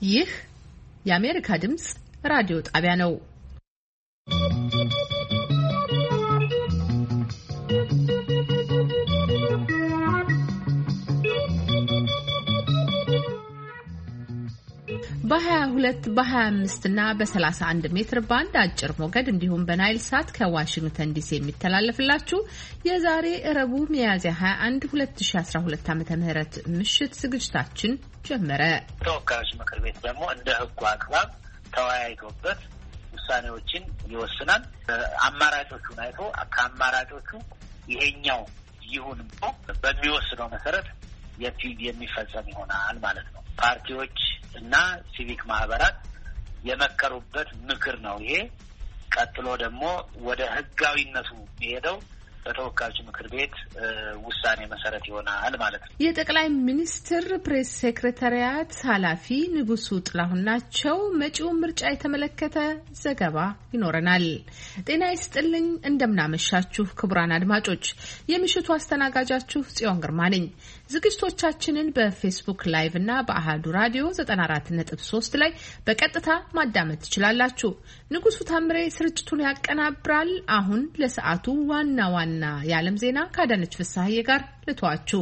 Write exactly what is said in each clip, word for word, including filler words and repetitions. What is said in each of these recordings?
ይህ የአሜሪካ ድምጽ ራዲዮ ጣቢያ ነው። በሀያ ሁለት በሀያ አምስት እና በሰላሳ አንድ ሜትር ባንድ አጭር ሞገድ እንዲሁም በናይል ሳት ከዋሽንግተን ዲሲ የሚተላለፍላችሁ የዛሬ ረቡዕ ሚያዝያ ሀያ አንድ ሁለት ሺህ አስራ ሁለት ዓመተ ምህረት ምሽት ዝግጅታችን ጀመረ። ተወካዮች ምክር ቤት ደግሞ እንደ ሕጉ አግባብ ተወያይቶበት ውሳኔዎችን ይወስናል። አማራጮቹን አይቶ ከአማራጮቹ ይሄኛው ይሁን በሚወስነው መሰረት የሚፈጸም ይሆናል ማለት ነው። ፓርቲዎች እና ሲቪክ ማህበራት የመከሩበት ምክር ነው ይሄ። ቀጥሎ ደግሞ ወደ ህጋዊነቱ የሚሄደው በተወካዮች ምክር ቤት ውሳኔ መሰረት ይሆናል ማለት ነው። የጠቅላይ ሚኒስትር ፕሬስ ሴክሬታሪያት ኃላፊ ንጉሱ ጥላሁን ናቸው። መጪውን ምርጫ የተመለከተ ዘገባ ይኖረናል። ጤና ይስጥልኝ፣ እንደምናመሻችሁ ክቡራን አድማጮች፣ የምሽቱ አስተናጋጃችሁ ጽዮን ግርማ ነኝ። ዝግጅቶቻችንን በፌስቡክ ላይቭ እና በአሃዱ ራዲዮ ዘጠና አራት ነጥብ ሶስት ላይ በቀጥታ ማዳመጥ ትችላላችሁ። ንጉሱ ታምሬ ስርጭቱን ያቀናብራል። አሁን ለሰዓቱ ዋና ዋና የዓለም ዜና ካዳነች ፍሳሐዬ ጋር ልተዋችሁ።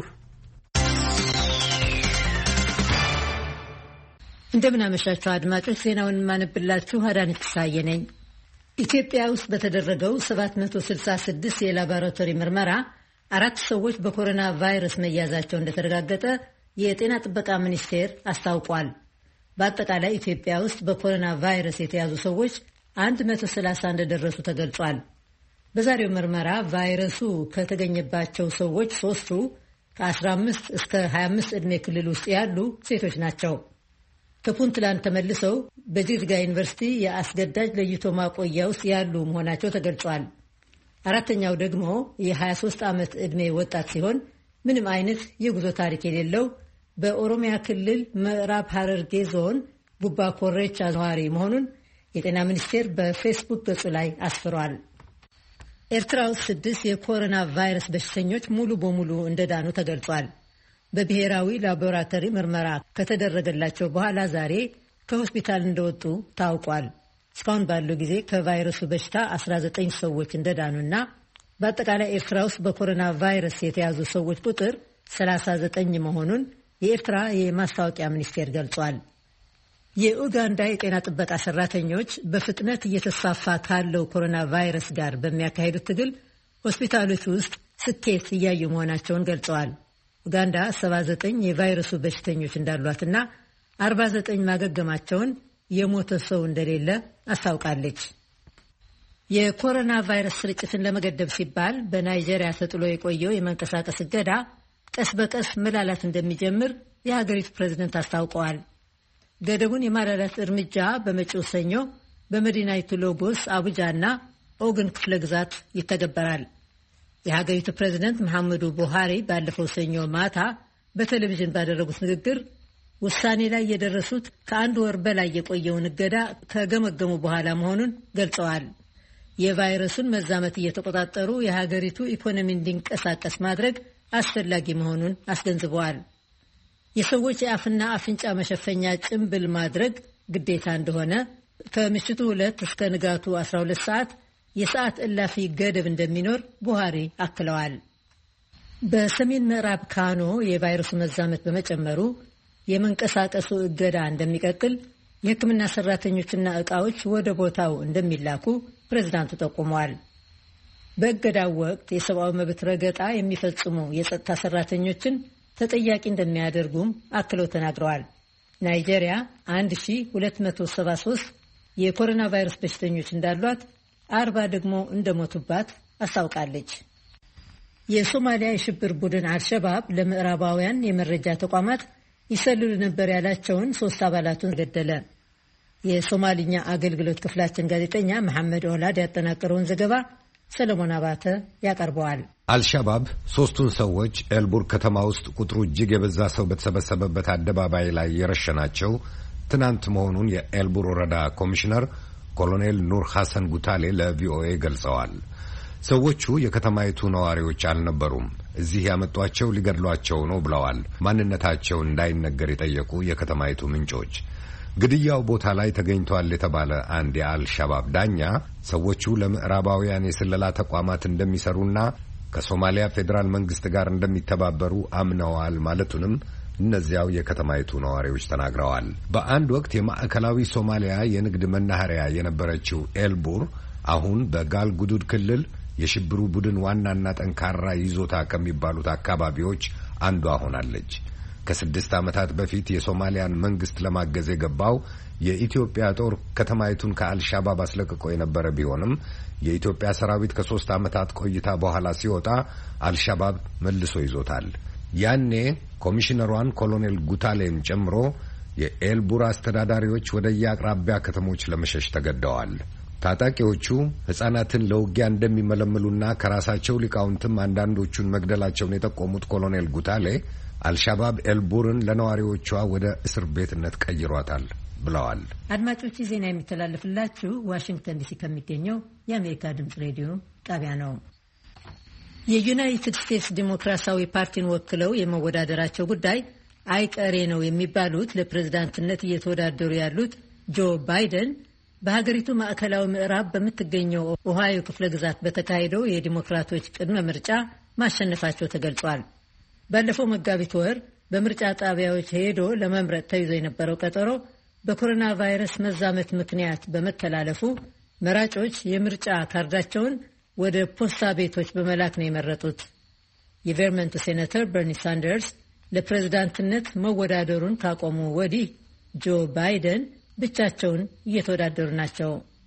እንደምናመሻችሁ አድማጮች፣ ዜናውን ማነብላችሁ አዳነች ፍሳሐዬ ነኝ። ኢትዮጵያ ውስጥ በተደረገው ሰባት መቶ ስልሳ ስድስት የላቦራቶሪ ምርመራ አራት ሰዎች በኮሮና ቫይረስ መያዛቸው እንደተረጋገጠ የጤና ጥበቃ ሚኒስቴር አስታውቋል። በአጠቃላይ ኢትዮጵያ ውስጥ በኮሮና ቫይረስ የተያዙ ሰዎች አንድ መቶ ሰላሳ እንደደረሱ ተገልጿል። በዛሬው ምርመራ ቫይረሱ ከተገኘባቸው ሰዎች ሶስቱ ከአስራ አምስት እስከ ሀያ አምስት ዕድሜ ክልል ውስጥ ያሉ ሴቶች ናቸው። ከፑንትላንድ ተመልሰው በጅግጅጋ ዩኒቨርሲቲ የአስገዳጅ ለይቶ ማቆያ ውስጥ ያሉ መሆናቸው ተገልጿል። አራተኛው ደግሞ የ23 ዓመት ዕድሜ ወጣት ሲሆን ምንም አይነት የጉዞ ታሪክ የሌለው በኦሮሚያ ክልል ምዕራብ ሐረርጌ ዞን ቡባ ኮሬቻ ነዋሪ መሆኑን የጤና ሚኒስቴር በፌስቡክ ገጹ ላይ አስፍሯል። ኤርትራ ውስጥ ስድስት የኮሮና ቫይረስ በሽተኞች ሙሉ በሙሉ እንደዳኑ ተገልጿል። በብሔራዊ ላቦራቶሪ ምርመራ ከተደረገላቸው በኋላ ዛሬ ከሆስፒታል እንደወጡ ታውቋል። እስካሁን ባለው ጊዜ ከቫይረሱ በሽታ አስራ ዘጠኝ ሰዎች እንደዳኑና በአጠቃላይ ኤርትራ ውስጥ በኮሮና ቫይረስ የተያዙ ሰዎች ቁጥር ሰላሳ ዘጠኝ መሆኑን የኤርትራ የማስታወቂያ ሚኒስቴር ገልጿል። የኡጋንዳ የጤና ጥበቃ ሰራተኞች በፍጥነት እየተስፋፋ ካለው ኮሮና ቫይረስ ጋር በሚያካሂዱት ትግል ሆስፒታሎች ውስጥ ስኬት እያዩ መሆናቸውን ገልጸዋል። ኡጋንዳ ሰባ ዘጠኝ የቫይረሱ በሽተኞች እንዳሏትና አርባ ዘጠኝ ማገገማቸውን፣ የሞተ ሰው እንደሌለ አስታውቃለች። የኮሮና ቫይረስ ስርጭትን ለመገደብ ሲባል በናይጄሪያ ተጥሎ የቆየው የመንቀሳቀስ እገዳ ቀስ በቀስ መላላት እንደሚጀምር የሀገሪቱ ፕሬዝደንት አስታውቀዋል። ገደቡን የማላላት እርምጃ በመጪው ሰኞ በመዲናይቱ ሎጎስ፣ አቡጃና ኦግን ክፍለ ግዛት ይተገበራል። የሀገሪቱ ፕሬዝደንት መሐመዱ ቡሃሪ ባለፈው ሰኞ ማታ በቴሌቪዥን ባደረጉት ንግግር ውሳኔ ላይ የደረሱት ከአንድ ወር በላይ የቆየውን እገዳ ከገመገሙ በኋላ መሆኑን ገልጸዋል። የቫይረሱን መዛመት እየተቆጣጠሩ የሀገሪቱ ኢኮኖሚ እንዲንቀሳቀስ ማድረግ አስፈላጊ መሆኑን አስገንዝበዋል። የሰዎች የአፍና አፍንጫ መሸፈኛ ጭንብል ማድረግ ግዴታ እንደሆነ፣ ከምሽቱ ሁለት እስከ ንጋቱ አስራ ሁለት ሰዓት የሰዓት እላፊ ገደብ እንደሚኖር ቡሃሪ አክለዋል። በሰሜን ምዕራብ ካኖ የቫይረሱ መዛመት በመጨመሩ የመንቀሳቀሱ እገዳ እንደሚቀጥል፣ የሕክምና ሰራተኞችና ዕቃዎች ወደ ቦታው እንደሚላኩ ፕሬዝዳንቱ ጠቁመዋል። በእገዳው ወቅት የሰብአዊ መብት ረገጣ የሚፈጽሙ የጸጥታ ሰራተኞችን ተጠያቂ እንደሚያደርጉም አክለው ተናግረዋል። ናይጄሪያ አንድ ሺህ ሁለት መቶ ሰባ ሶስት የኮሮና ቫይረስ በሽተኞች እንዳሏት፣ አርባ ደግሞ እንደሞቱባት አስታውቃለች። የሶማሊያ የሽብር ቡድን አልሸባብ ለምዕራባውያን የመረጃ ተቋማት ይሰልሉ ነበር ያላቸውን ሶስት አባላቱን ገደለ። የሶማሊኛ አገልግሎት ክፍላችን ጋዜጠኛ መሐመድ ኦላድ ያጠናቀረውን ዘገባ ሰለሞን አባተ ያቀርበዋል። አልሸባብ ሶስቱን ሰዎች ኤልቡር ከተማ ውስጥ ቁጥሩ እጅግ የበዛ ሰው በተሰበሰበበት አደባባይ ላይ የረሸናቸው ትናንት መሆኑን የኤልቡር ወረዳ ኮሚሽነር ኮሎኔል ኑር ሐሰን ጉታሌ ለቪኦኤ ገልጸዋል። ሰዎቹ የከተማይቱ ነዋሪዎች አልነበሩም። እዚህ ያመጧቸው ሊገድሏቸው ነው ብለዋል ማንነታቸው እንዳይነገር የጠየቁ የከተማይቱ ምንጮች። ግድያው ቦታ ላይ ተገኝቷል የተባለ አንድ የአልሻባብ ዳኛ ሰዎቹ ለምዕራባውያን የስለላ ተቋማት እንደሚሰሩና ከሶማሊያ ፌዴራል መንግስት ጋር እንደሚተባበሩ አምነዋል ማለቱንም እነዚያው የከተማይቱ ነዋሪዎች ተናግረዋል። በአንድ ወቅት የማዕከላዊ ሶማሊያ የንግድ መናኸሪያ የነበረችው ኤልቡር አሁን በጋልጉዱድ ክልል የሽብሩ ቡድን ዋናና ጠንካራ ይዞታ ከሚባሉት አካባቢዎች አንዷ ሆናለች። ከስድስት ዓመታት በፊት የሶማሊያን መንግስት ለማገዝ የገባው የኢትዮጵያ ጦር ከተማይቱን ከአልሻባብ አስለቅቆ የነበረ ቢሆንም የኢትዮጵያ ሰራዊት ከሶስት ዓመታት ቆይታ በኋላ ሲወጣ አልሻባብ መልሶ ይዞታል። ያኔ ኮሚሽነሯን ኮሎኔል ጉታሌን ጨምሮ የኤልቡር አስተዳዳሪዎች ወደ የአቅራቢያ ከተሞች ለመሸሽ ተገደዋል። ታጣቂዎቹ ሕፃናትን ለውጊያ እንደሚመለምሉና ከራሳቸው ሊቃውንትም አንዳንዶቹን መግደላቸውን የጠቆሙት ኮሎኔል ጉታሌ አልሻባብ ኤልቡርን ለነዋሪዎቿ ወደ እስር ቤትነት ቀይሯታል ብለዋል። አድማጮች ዜና የሚተላለፍላችሁ ዋሽንግተን ዲሲ ከሚገኘው የአሜሪካ ድምፅ ሬዲዮ ጣቢያ ነው። የዩናይትድ ስቴትስ ዲሞክራሲያዊ ፓርቲን ወክለው የመወዳደራቸው ጉዳይ አይቀሬ ነው የሚባሉት ለፕሬዝዳንትነት እየተወዳደሩ ያሉት ጆ ባይደን በሀገሪቱ ማዕከላዊ ምዕራብ በምትገኘው ኦሃዮ ክፍለ ግዛት በተካሄደው የዲሞክራቶች ቅድመ ምርጫ ማሸነፋቸው ተገልጿል። ባለፈው መጋቢት ወር በምርጫ ጣቢያዎች ሄዶ ለመምረጥ ተይዞ የነበረው ቀጠሮ በኮሮና ቫይረስ መዛመት ምክንያት በመተላለፉ መራጮች የምርጫ ካርዳቸውን ወደ ፖስታ ቤቶች በመላክ ነው የመረጡት። የቨርመንቱ ሴኔተር በርኒ ሳንደርስ ለፕሬዝዳንትነት መወዳደሩን ካቆሙ ወዲህ ጆ ባይደን ብቻቸውን እየተወዳደሩ ናቸው።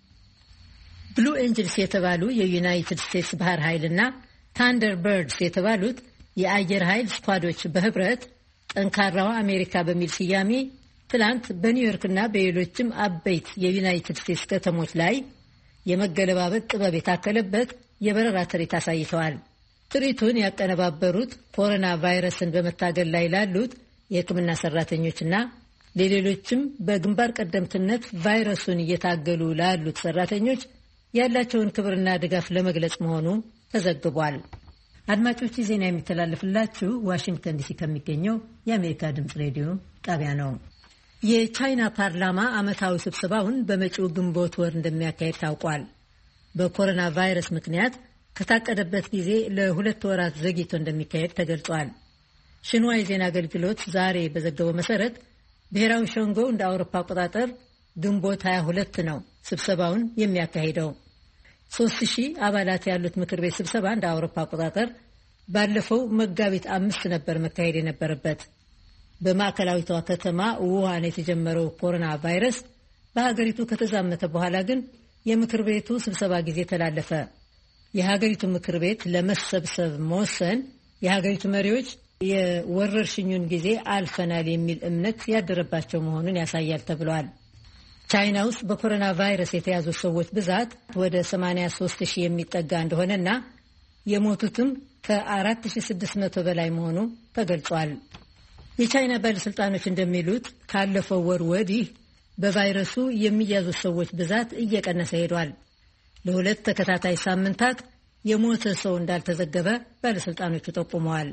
ብሉ ኤንጅልስ የተባሉ የዩናይትድ ስቴትስ ባህር ኃይልና ታንደር በርድስ የተባሉት የአየር ኃይል ስኳዶች በህብረት ጠንካራዋ አሜሪካ በሚል ስያሜ ትላንት በኒውዮርክና በሌሎችም አበይት የዩናይትድ ስቴትስ ከተሞች ላይ የመገለባበጥ ጥበብ የታከለበት የበረራ ትርኢት አሳይተዋል። ትርኢቱን ያቀነባበሩት ኮሮና ቫይረስን በመታገል ላይ ላሉት የሕክምና ሰራተኞችና ለሌሎችም በግንባር ቀደምትነት ቫይረሱን እየታገሉ ላሉት ሰራተኞች ያላቸውን ክብርና ድጋፍ ለመግለጽ መሆኑ ተዘግቧል። አድማጮች ዜና የሚተላለፍላችሁ ዋሽንግተን ዲሲ ከሚገኘው የአሜሪካ ድምፅ ሬዲዮ ጣቢያ ነው። የቻይና ፓርላማ ዓመታዊ ስብሰባውን በመጪው ግንቦት ወር እንደሚያካሄድ ታውቋል። በኮሮና ቫይረስ ምክንያት ከታቀደበት ጊዜ ለሁለት ወራት ዘግይቶ እንደሚካሄድ ተገልጿል። ሽንዋ የዜና አገልግሎት ዛሬ በዘገበው መሰረት ብሔራዊ ሸንጎው እንደ አውሮፓ አቆጣጠር ግንቦት ሀያ ሁለት ነው ስብሰባውን የሚያካሂደው። ሶስት ሺህ አባላት ያሉት ምክር ቤት ስብሰባ እንደ አውሮፓ አቆጣጠር ባለፈው መጋቢት አምስት ነበር መካሄድ የነበረበት። በማዕከላዊቷ ከተማ ውሃን የተጀመረው ኮሮና ቫይረስ በሀገሪቱ ከተዛመተ በኋላ ግን የምክር ቤቱ ስብሰባ ጊዜ ተላለፈ። የሀገሪቱ ምክር ቤት ለመሰብሰብ መወሰን የሀገሪቱ መሪዎች የወረርሽኙን ጊዜ አልፈናል የሚል እምነት ያደረባቸው መሆኑን ያሳያል ተብሏል። ቻይና ውስጥ በኮሮና ቫይረስ የተያዙ ሰዎች ብዛት ወደ ሰማንያ ሶስት ሺህ የሚጠጋ እንደሆነና የሞቱትም ከአራት ሺህ ስድስት መቶ በላይ መሆኑ ተገልጿል። የቻይና ባለሥልጣኖች እንደሚሉት ካለፈው ወር ወዲህ በቫይረሱ የሚያዙ ሰዎች ብዛት እየቀነሰ ሄዷል። ለሁለት ተከታታይ ሳምንታት የሞተ ሰው እንዳልተዘገበ ባለሥልጣኖቹ ጠቁመዋል።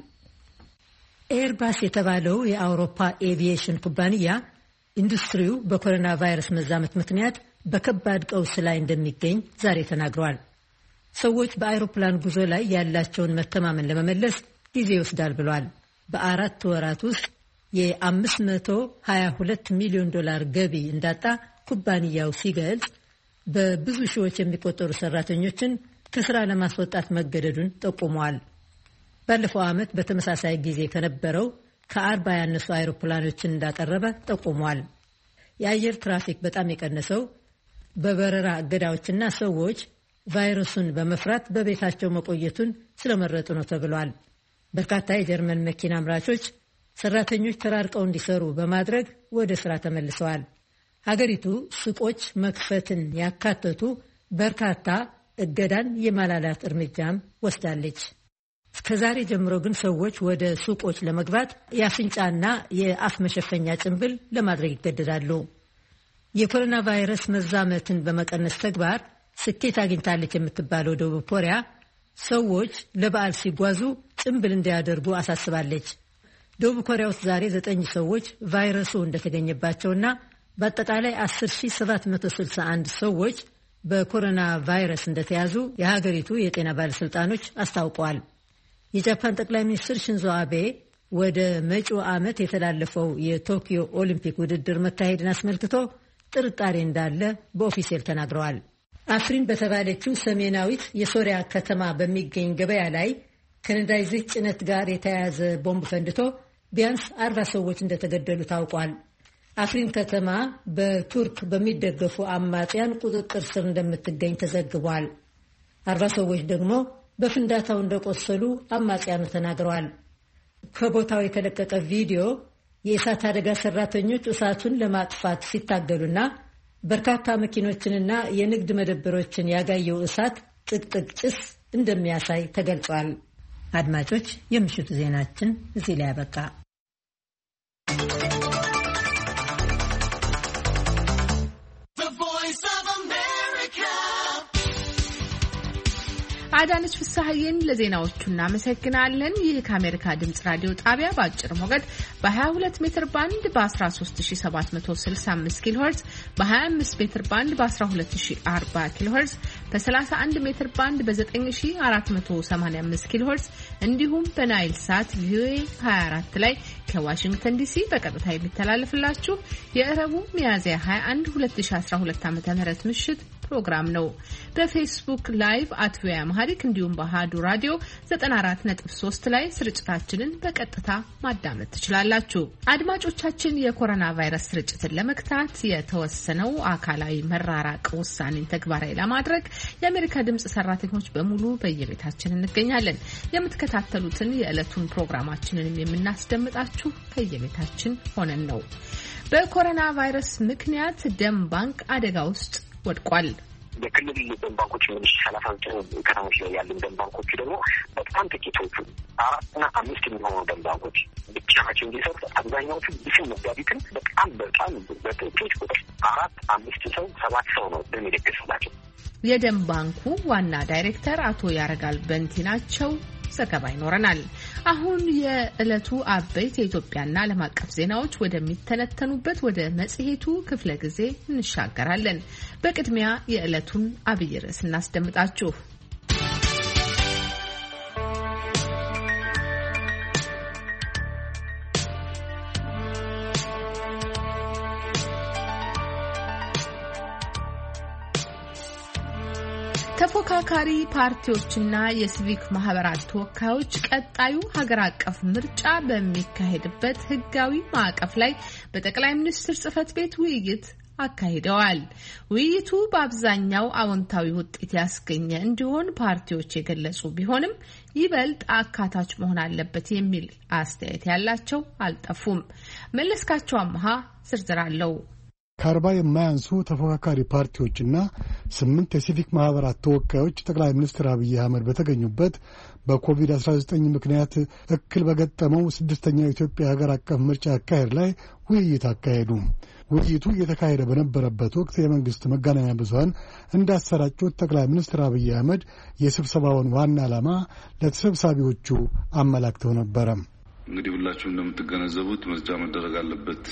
ኤርባስ የተባለው የአውሮፓ ኤቪዬሽን ኩባንያ ኢንዱስትሪው በኮሮና ቫይረስ መዛመት ምክንያት በከባድ ቀውስ ላይ እንደሚገኝ ዛሬ ተናግረዋል። ሰዎች በአይሮፕላን ጉዞ ላይ ያላቸውን መተማመን ለመመለስ ጊዜ ይወስዳል ብሏል። በአራት ወራት ውስጥ የአምስት መቶ ሀያ ሁለት ሚሊዮን ዶላር ገቢ እንዳጣ ኩባንያው ሲገልጽ በብዙ ሺዎች የሚቆጠሩ ሰራተኞችን ከስራ ለማስወጣት መገደዱን ጠቁመዋል። ባለፈው ዓመት በተመሳሳይ ጊዜ ከነበረው ከአርባ ያነሱ አይሮፕላኖችን እንዳቀረበ ጠቁሟል። የአየር ትራፊክ በጣም የቀነሰው በበረራ እገዳዎችና ሰዎች ቫይረሱን በመፍራት በቤታቸው መቆየቱን ስለመረጡ ነው ተብሏል። በርካታ የጀርመን መኪና አምራቾች ሰራተኞች ተራርቀው እንዲሰሩ በማድረግ ወደ ስራ ተመልሰዋል። ሀገሪቱ ሱቆች መክፈትን ያካተቱ በርካታ እገዳን የማላላት እርምጃም ወስዳለች። እስከዛሬ ጀምሮ ግን ሰዎች ወደ ሱቆች ለመግባት የአፍንጫና የአፍ መሸፈኛ ጭንብል ለማድረግ ይገደዳሉ። የኮሮና ቫይረስ መዛመትን በመቀነስ ተግባር ስኬት አግኝታለች የምትባለው ደቡብ ኮሪያ ሰዎች ለበዓል ሲጓዙ ጭንብል እንዲያደርጉ አሳስባለች። ደቡብ ኮሪያ ውስጥ ዛሬ ዘጠኝ ሰዎች ቫይረሱ እንደተገኘባቸውና በአጠቃላይ አስር ሺህ ሰባት መቶ ስልሳ አንድ ሰዎች በኮሮና ቫይረስ እንደተያዙ የሀገሪቱ የጤና ባለስልጣኖች አስታውቀዋል። የጃፓን ጠቅላይ ሚኒስትር ሽንዞ አቤ ወደ መጪው ዓመት የተላለፈው የቶኪዮ ኦሊምፒክ ውድድር መካሄድን አስመልክቶ ጥርጣሬ እንዳለ በኦፊሴል ተናግረዋል። አፍሪን በተባለችው ሰሜናዊት የሶሪያ ከተማ በሚገኝ ገበያ ላይ ከነዳጅ ዘይት ጭነት ጋር የተያያዘ ቦምብ ፈንድቶ ቢያንስ አርባ ሰዎች እንደተገደሉ ታውቋል። አፍሪን ከተማ በቱርክ በሚደገፉ አማጽያን ቁጥጥር ስር እንደምትገኝ ተዘግቧል። አርባ ሰዎች ደግሞ በፍንዳታው እንደቆሰሉ አማጽያኑ ተናግረዋል። ከቦታው የተለቀቀ ቪዲዮ የእሳት አደጋ ሰራተኞች እሳቱን ለማጥፋት ሲታገሉና በርካታ መኪኖችንና የንግድ መደብሮችን ያጋየው እሳት ጥቅጥቅ ጭስ እንደሚያሳይ ተገልጿል። አድማጮች፣ የምሽቱ ዜናችን እዚህ ላይ ያበቃ። አዳነች ፍስሐዬን ለዜናዎቹ እናመሰግናለን። ይህ ከአሜሪካ ድምጽ ራዲዮ ጣቢያ በአጭር ሞገድ በ22 ሜትር ባንድ በ13765 ኪሎ ሄርዝ፣ በ25 ሜትር ባንድ በ12040 ኪሎ ሄርዝ፣ በ31 ሜትር ባንድ በ9485 ኪሎ ሄርዝ እንዲሁም በናይል ሳት ቪኦኤ ሃያ አራት ላይ ከዋሽንግተን ዲሲ በቀጥታ የሚተላለፍላችሁ የእረቡ ሚያዝያ ሃያ አንድ ሁለት ሺህ አስራ ሁለት ዓ.ም ምሽት ፕሮግራም ነው። በፌስቡክ ላይቭ አት ቪኦኤ አምሃሪክ እንዲሁም በአሃዱ ራዲዮ ዘጠና አራት ነጥብ ሶስት ላይ ስርጭታችንን በቀጥታ ማዳመጥ ትችላላችሁ። አድማጮቻችን፣ የኮሮና ቫይረስ ስርጭትን ለመግታት የተወሰነው አካላዊ መራራቅ ውሳኔን ተግባራዊ ለማድረግ የአሜሪካ ድምጽ ሰራተኞች በሙሉ በየቤታችን እንገኛለን። የምትከታተሉትን የዕለቱን ፕሮግራማችንንም የምናስደምጣችሁ ከየቤታችን ሆነን ነው። በኮሮና ቫይረስ ምክንያት ደም ባንክ አደጋ ውስጥ ወድቋል። በክልል ደም ባንኮች ምንሽ ሰላሳ ዘጠኝ ከተሞች ላይ ያሉ ደም ባንኮች ደግሞ በጣም ጥቂቶቹ አራትና አምስት የሚሆኑ ደም ባንኮች ብቻ ናቸው እንዲሰሩ። አብዛኛዎቹ ብስም መጋቢትን በጣም በጣም በጥቂቶች ቁጥር አራት አምስት ሰው ሰባት ሰው ነው ደም የደገሰላቸው። የደም ባንኩ ዋና ዳይሬክተር አቶ ያረጋል በንቲ ናቸው። ዘገባ ይኖረናል። አሁን የዕለቱ አበይት የኢትዮጵያና ዓለም አቀፍ ዜናዎች ወደሚተነተኑበት ወደ መጽሔቱ ክፍለ ጊዜ እንሻገራለን። በቅድሚያ የዕለቱን አብይ ርዕስ እናስደምጣችሁ። ተፎካካሪ ፓርቲዎችና የሲቪክ ማህበራት ተወካዮች ቀጣዩ ሀገር አቀፍ ምርጫ በሚካሄድበት ሕጋዊ ማዕቀፍ ላይ በጠቅላይ ሚኒስትር ጽሕፈት ቤት ውይይት አካሂደዋል። ውይይቱ በአብዛኛው አዎንታዊ ውጤት ያስገኘ እንዲሆን ፓርቲዎች የገለጹ ቢሆንም ይበልጥ አካታች መሆን አለበት የሚል አስተያየት ያላቸው አልጠፉም። መለስካቸው አምሃ ዝርዝር አለው። ከአርባ የማያንሱ ተፎካካሪ ፓርቲዎችና ስምንት የሲቪክ ማህበራት ተወካዮች ጠቅላይ ሚኒስትር አብይ አህመድ በተገኙበት በኮቪድ አስራ ዘጠኝ ምክንያት እክል በገጠመው ስድስተኛው የኢትዮጵያ ሀገር አቀፍ ምርጫ አካሄድ ላይ ውይይት አካሄዱ። ውይይቱ እየተካሄደ በነበረበት ወቅት የመንግስት መገናኛ ብዙኃን እንዳሰራጩት ጠቅላይ ሚኒስትር አብይ አህመድ የስብሰባውን ዋና ዓላማ ለተሰብሳቢዎቹ አመላክተው ነበረ። እንግዲህ ሁላችሁም እንደምትገነዘቡት ምርጫ መደረግ አለበት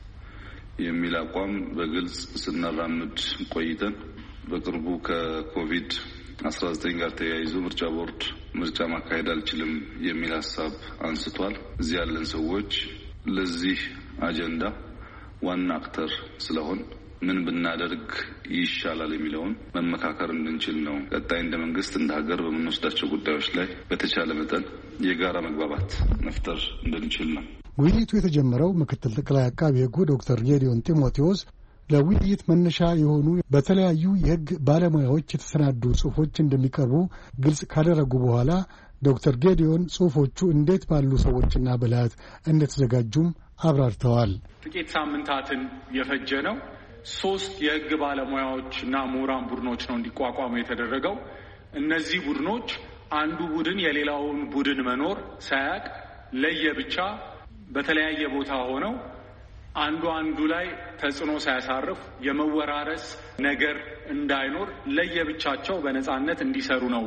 የሚል አቋም በግልጽ ስናራምድ ቆይተን በቅርቡ ከኮቪድ አስራ ዘጠኝ ጋር ተያይዞ ምርጫ ቦርድ ምርጫ ማካሄድ አልችልም የሚል ሀሳብ አንስቷል። እዚህ ያለን ሰዎች ለዚህ አጀንዳ ዋና አክተር ስለሆን ምን ብናደርግ ይሻላል የሚለውን መመካከር እንድንችል ነው። ቀጣይ እንደ መንግስት እንደ ሀገር በምንወስዳቸው ጉዳዮች ላይ በተቻለ መጠን የጋራ መግባባት መፍጠር እንድንችል ነው። ውይይቱ የተጀመረው ምክትል ጠቅላይ አቃቤ ሕጉ ዶክተር ጌዲዮን ጢሞቴዎስ ለውይይት መነሻ የሆኑ በተለያዩ የሕግ ባለሙያዎች የተሰናዱ ጽሑፎች እንደሚቀርቡ ግልጽ ካደረጉ በኋላ ዶክተር ጌዲዮን ጽሑፎቹ እንዴት ባሉ ሰዎችና ብልሃት እንደተዘጋጁም አብራርተዋል። ጥቂት ሳምንታትን የፈጀ ነው። ሶስት የሕግ ባለሙያዎችና ምሁራን ቡድኖች ነው እንዲቋቋሙ የተደረገው። እነዚህ ቡድኖች አንዱ ቡድን የሌላውን ቡድን መኖር ሳያቅ ለየብቻ በተለያየ ቦታ ሆነው አንዱ አንዱ ላይ ተጽዕኖ ሳያሳርፍ የመወራረስ ነገር እንዳይኖር ለየብቻቸው በነጻነት እንዲሰሩ ነው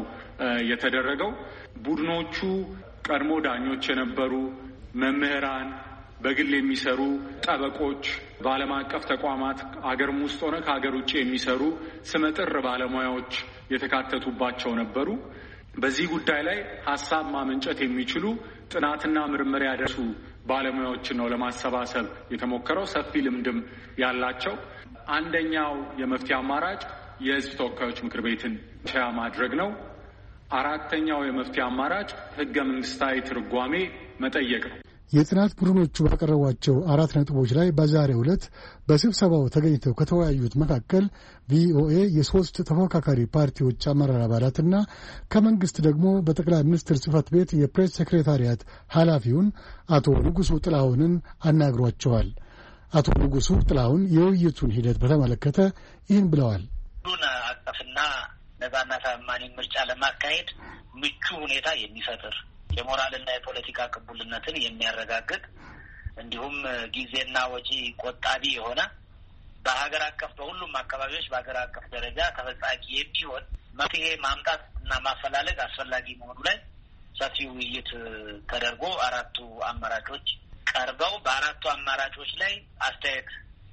የተደረገው። ቡድኖቹ ቀድሞ ዳኞች የነበሩ መምህራን፣ በግል የሚሰሩ ጠበቆች፣ በዓለም አቀፍ ተቋማት አገርም ውስጥ ሆነ ከሀገር ውጭ የሚሰሩ ስመጥር ባለሙያዎች የተካተቱባቸው ነበሩ። በዚህ ጉዳይ ላይ ሀሳብ ማመንጨት የሚችሉ ጥናትና ምርምር ያደረሱ ባለሙያዎችን ነው ለማሰባሰብ የተሞከረው። ሰፊ ልምድም ያላቸው። አንደኛው የመፍትሄ አማራጭ የሕዝብ ተወካዮች ምክር ቤትን ሻያ ማድረግ ነው። አራተኛው የመፍትሄ አማራጭ ህገ መንግስታዊ ትርጓሜ መጠየቅ ነው። የጥናት ቡድኖቹ ባቀረቧቸው አራት ነጥቦች ላይ በዛሬው ዕለት በስብሰባው ተገኝተው ከተወያዩት መካከል ቪኦኤ የሶስት ተፎካካሪ ፓርቲዎች አመራር አባላትና ከመንግስት ደግሞ በጠቅላይ ሚኒስትር ጽህፈት ቤት የፕሬስ ሴክሬታሪያት ኃላፊውን አቶ ንጉሱ ጥላሁንን አናግሯቸዋል። አቶ ንጉሱ ጥላሁን የውይይቱን ሂደት በተመለከተ ይህን ብለዋል። ሁሉን አቀፍና ነጻና ታማኒ ምርጫ ለማካሄድ ምቹ ሁኔታ የሚፈጥር የሞራልና የፖለቲካ ቅቡልነትን የሚያረጋግጥ እንዲሁም ጊዜና ወጪ ቆጣቢ የሆነ በሀገር አቀፍ በሁሉም አካባቢዎች በሀገር አቀፍ ደረጃ ተፈጻሚ የሚሆን መፍትሄ ማምጣት እና ማፈላለግ አስፈላጊ መሆኑ ላይ ሰፊ ውይይት ተደርጎ አራቱ አማራጮች ቀርበው በአራቱ አማራጮች ላይ አስተያየት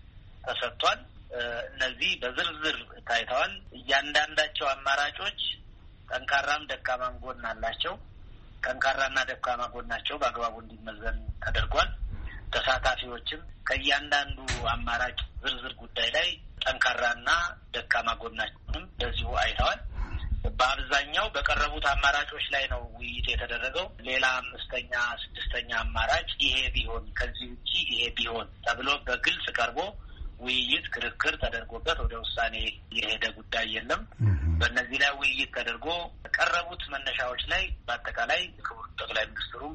ተሰጥቷል። እነዚህ በዝርዝር ታይተዋል። እያንዳንዳቸው አማራጮች ጠንካራም ደካማም ጎን አላቸው። ጠንካራና ደካማ ጎናቸው በአግባቡ እንዲመዘን ተደርጓል። ተሳታፊዎችም ከእያንዳንዱ አማራጭ ዝርዝር ጉዳይ ላይ ጠንካራና ደካማ ጎናቸውንም በዚሁ አይተዋል። በአብዛኛው በቀረቡት አማራጮች ላይ ነው ውይይት የተደረገው። ሌላ አምስተኛ ስድስተኛ አማራጭ ይሄ ቢሆን ከዚህ ውጪ ይሄ ቢሆን ተብሎ በግልጽ ቀርቦ ውይይት ክርክር ተደርጎበት ወደ ውሳኔ የሄደ ጉዳይ የለም። በእነዚህ ላይ ውይይት ተደርጎ ቀረቡት መነሻዎች ላይ በአጠቃላይ ክቡር ጠቅላይ ሚኒስትሩም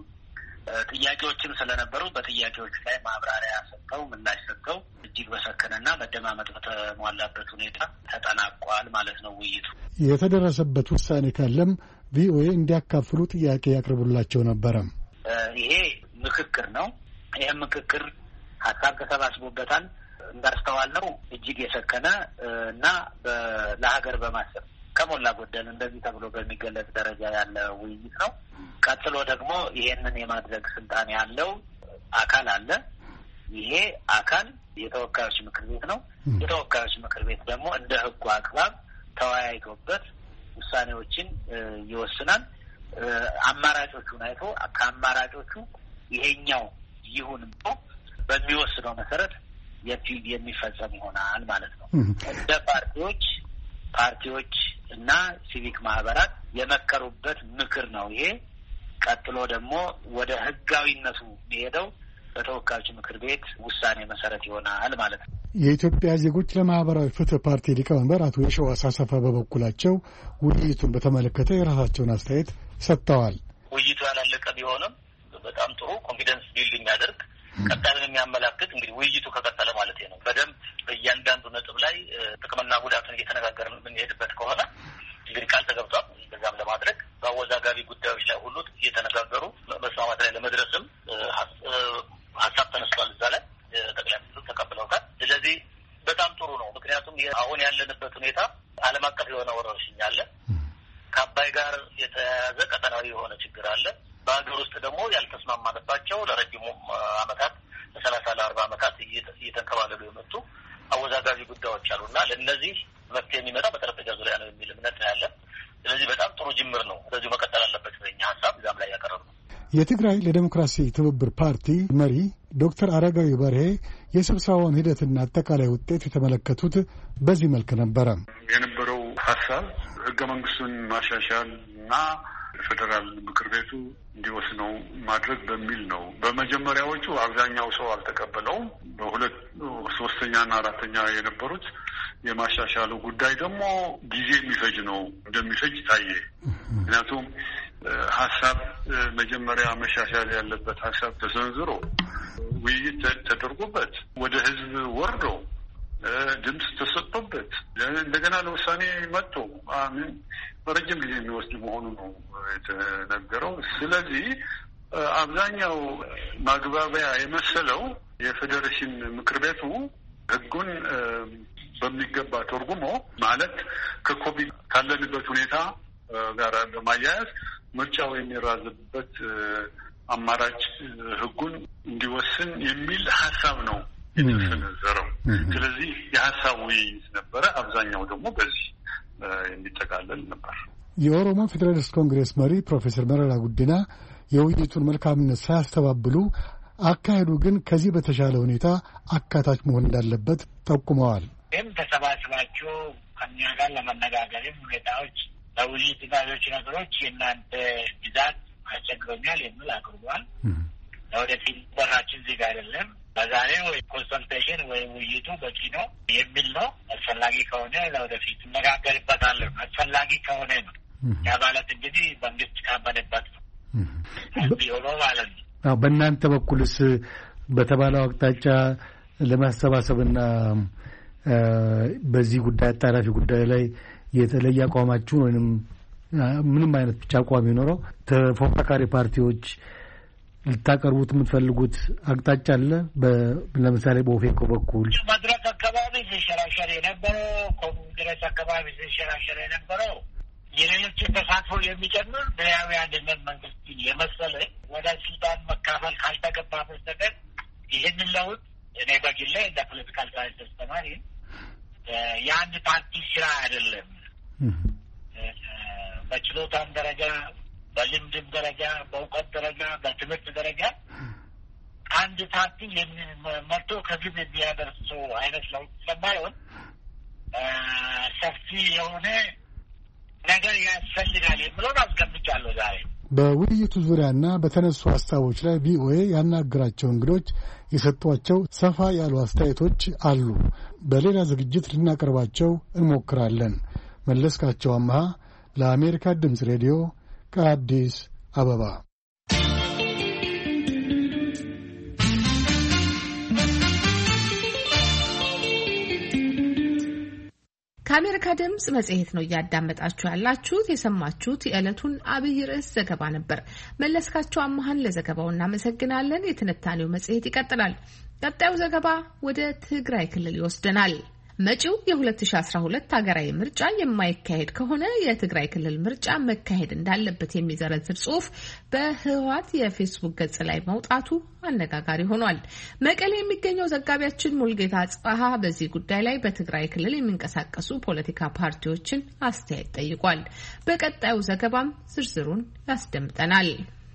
ጥያቄዎችም ስለነበሩ በጥያቄዎቹ ላይ ማብራሪያ ሰጥተው ምላሽ ሰጥተው እጅግ በሰከነና መደማመጥ በተሟላበት ሁኔታ ተጠናቋል ማለት ነው። ውይይቱ የተደረሰበት ውሳኔ ካለም ቪኦኤ እንዲያካፍሉ ጥያቄ ያቅርቡላቸው ነበረ። ይሄ ምክክር ነው። ይህ ምክክር ሀሳብ ተሰባስቦበታል። እንዳስተዋልነው እጅግ የሰከነ እና ለሀገር በማሰብ ከሞላ ጎደል እንደዚህ ተብሎ በሚገለጽ ደረጃ ያለ ውይይት ነው። ቀጥሎ ደግሞ ይሄንን የማድረግ ስልጣን ያለው አካል አለ። ይሄ አካል የተወካዮች ምክር ቤት ነው። የተወካዮች ምክር ቤት ደግሞ እንደ ሕጉ አግባብ ተወያይቶበት ውሳኔዎችን ይወስናል። አማራጮቹን አይቶ ከአማራጮቹ ይሄኛው ይሁን ብሎ በሚወስነው መሰረት የሚፈጸም ይሆናል ማለት ነው። እንደ ፓርቲዎች ፓርቲዎች እና ሲቪክ ማህበራት የመከሩበት ምክር ነው ይሄ። ቀጥሎ ደግሞ ወደ ህጋዊነቱ የሚሄደው በተወካዮች ምክር ቤት ውሳኔ መሰረት ይሆናል ማለት ነው። የኢትዮጵያ ዜጎች ለማህበራዊ ፍትህ ፓርቲ ሊቀመንበር አቶ የሸዋስ አሰፋ በበኩላቸው ውይይቱን በተመለከተ የራሳቸውን አስተያየት ሰጥተዋል። ውይይቱ ያላለቀ ቢሆንም በጣም ጥሩ ኮንፊደንስ ቢልድ የሚያደርግ ቀጣዩን የሚያመላክት እንግዲህ ውይይቱ ከቀጠለ ማለት ነው። በደንብ በእያንዳንዱ ነጥብ ላይ ጥቅምና ጉዳቱን እየተነጋገርን የምንሄድበት ከሆነ እንግዲህ ቃል ተገብቷል። በዛም ለማድረግ በአወዛጋቢ ጉዳዮች ላይ ሁሉ እየተነጋገሩ መስማማት ላይ ለመድረስም ሀሳብ ተነስቷል። እዛ ላይ ጠቅላይ ሚኒስትሩ ተቀብለውታል። ስለዚህ በጣም ጥሩ ነው። ምክንያቱም አሁን ያለንበት ሁኔታ ዓለም አቀፍ የሆነ ወረርሽኝ አለ። ከአባይ ጋር የተያያዘ ቀጠናዊ የሆነ ችግር አለ። በሀገር ውስጥ ደግሞ ያልተስማማንባቸው ለረጅሙ ዓመታት ለሰላሳ ለአርባ ዓመታት እየተንከባለሉ የመጡ አወዛጋቢ ጉዳዮች አሉና ለእነዚህ መፍትሄ የሚመጣ በጠረጴዛ ዙሪያ ነው የሚል እምነት ነው ያለን። ስለዚህ በጣም ጥሩ ጅምር ነው። ስለዚህ መቀጠል አለበት በእኛ ሀሳብ እዛም ላይ ያቀረብ ነው። የትግራይ ለዴሞክራሲ ትብብር ፓርቲ መሪ ዶክተር አረጋዊ በርሄ የስብሰባውን ሂደትና አጠቃላይ ውጤት የተመለከቱት በዚህ መልክ ነበረ። የነበረው ሀሳብ ህገ መንግስቱን ማሻሻል እና ፌዴራል ምክር ቤቱ እንዲወስነው ማድረግ በሚል ነው። በመጀመሪያዎቹ አብዛኛው ሰው አልተቀበለውም። በሁለት ሶስተኛና አራተኛ የነበሩት የማሻሻሉ ጉዳይ ደግሞ ጊዜ የሚፈጅ ነው እንደሚፈጅ ታየ። ምክንያቱም ሀሳብ መጀመሪያ መሻሻል ያለበት ሀሳብ ተሰንዝሮ ውይይት ተደርጎበት ወደ ህዝብ ወርዶ ድምፅ ተሰጥቶበት እንደገና ለውሳኔ መጥቶ አምን በረጅም ጊዜ የሚወስድ መሆኑ ነው የተነገረው። ስለዚህ አብዛኛው ማግባቢያ የመሰለው የፌዴሬሽን ምክር ቤቱ ህጉን በሚገባ ተርጉሞ ማለት ከኮቪድ ካለንበት ሁኔታ ጋር በማያያዝ ምርጫው የሚራዝበት አማራጭ ህጉን እንዲወስን የሚል ሐሳብ ነው የተሰነዘረው። ስለዚህ የሐሳብ ውይይት ነበረ። አብዛኛው ደግሞ በዚህ የሚጠቃለል ነበር። የኦሮሞ ፌዴራሊስት ኮንግሬስ መሪ ፕሮፌሰር መረራ ጉዲና የውይይቱን መልካምነት ሳያስተባብሉ አካሄዱ ግን ከዚህ በተሻለ ሁኔታ አካታች መሆን እንዳለበት ጠቁመዋል። ይህም ተሰባስባችሁ ከኛ ጋር ለመነጋገርም ሁኔታዎች ለውይይት ሌሎች ነገሮች የእናንተ ብዛት አስቸግሮኛል የሚል አቅርቧል። ለወደፊት በራችን ዜጋ አይደለም በዛሬው ኮንሰልቴሽን ወይም ውይይቱ በቂ ነው የሚል ነው። አስፈላጊ ከሆነ ለወደፊት እነጋገርበታለን። አስፈላጊ ከሆነ ነው ያ ማለት እንግዲህ መንግስት ካመነበት ነው ቢሆን ማለት ነው። አዎ በእናንተ በኩልስ በተባለው አቅጣጫ ለማሰባሰብና በዚህ ጉዳይ አጣራፊ ጉዳይ ላይ የተለየ አቋማችሁ ወይንም ምንም አይነት ብቻ አቋም ይኖረው ተፎካካሪ ፓርቲዎች ልታቀርቡት የምትፈልጉት አቅጣጫ አለ? ለምሳሌ በኦፌኮ በኩል መድረክ አካባቢ ሲሸራሸር የነበረው ኮንግረስ አካባቢ ሲሸራሸር የነበረው የሌሎችን ተሳትፎ የሚጨምር ብሔራዊ አንድነት መንግስትን የመሰለ ወደ ስልጣን መካፈል ካልተገባ በስተቀር ይህንን ለውጥ እኔ በግሌ እንደ ፖለቲካል ሳይንስ ተማሪ የአንድ ፓርቲ ስራ አይደለም። በችሎታም ደረጃ፣ በልምድም ደረጃ፣ በእውቀት ደረጃ፣ በትምህርት ደረጃ አንድ ፓርቲ መርቶ ከግብ የሚያደርሰው አይነት ለውጥ ስለማይሆን ሰፊ የሆነ ነገር ያስፈልጋል የሚለውን አስቀምጫለሁ ዛሬ። በውይይቱ ዙሪያና በተነሱ ሀሳቦች ላይ ቪኦኤ ያናገራቸው እንግዶች የሰጧቸው ሰፋ ያሉ አስተያየቶች አሉ። በሌላ ዝግጅት ልናቀርባቸው እንሞክራለን። መለስካቸው አምሃ ለአሜሪካ ድምፅ ሬዲዮ ከአዲስ አበባ። ከአሜሪካ ድምጽ መጽሔት ነው እያዳመጣችሁ ያላችሁት። የሰማችሁት የዕለቱን አብይ ርዕስ ዘገባ ነበር። መለስካቸው አማሃን ለዘገባው እናመሰግናለን። የትንታኔው መጽሔት ይቀጥላል። ቀጣዩ ዘገባ ወደ ትግራይ ክልል ይወስደናል። መጪው የሁለት ሺህ አስራ ሁለት ሀገራዊ ምርጫ የማይካሄድ ከሆነ የትግራይ ክልል ምርጫ መካሄድ እንዳለበት የሚዘረዝር ጽሑፍ በህወሓት የፌስቡክ ገጽ ላይ መውጣቱ አነጋጋሪ ሆኗል። መቀሌ የሚገኘው ዘጋቢያችን ሙልጌታ አጽባሃ በዚህ ጉዳይ ላይ በትግራይ ክልል የሚንቀሳቀሱ ፖለቲካ ፓርቲዎችን አስተያየት ጠይቋል። በቀጣዩ ዘገባም ዝርዝሩን ያስደምጠናል።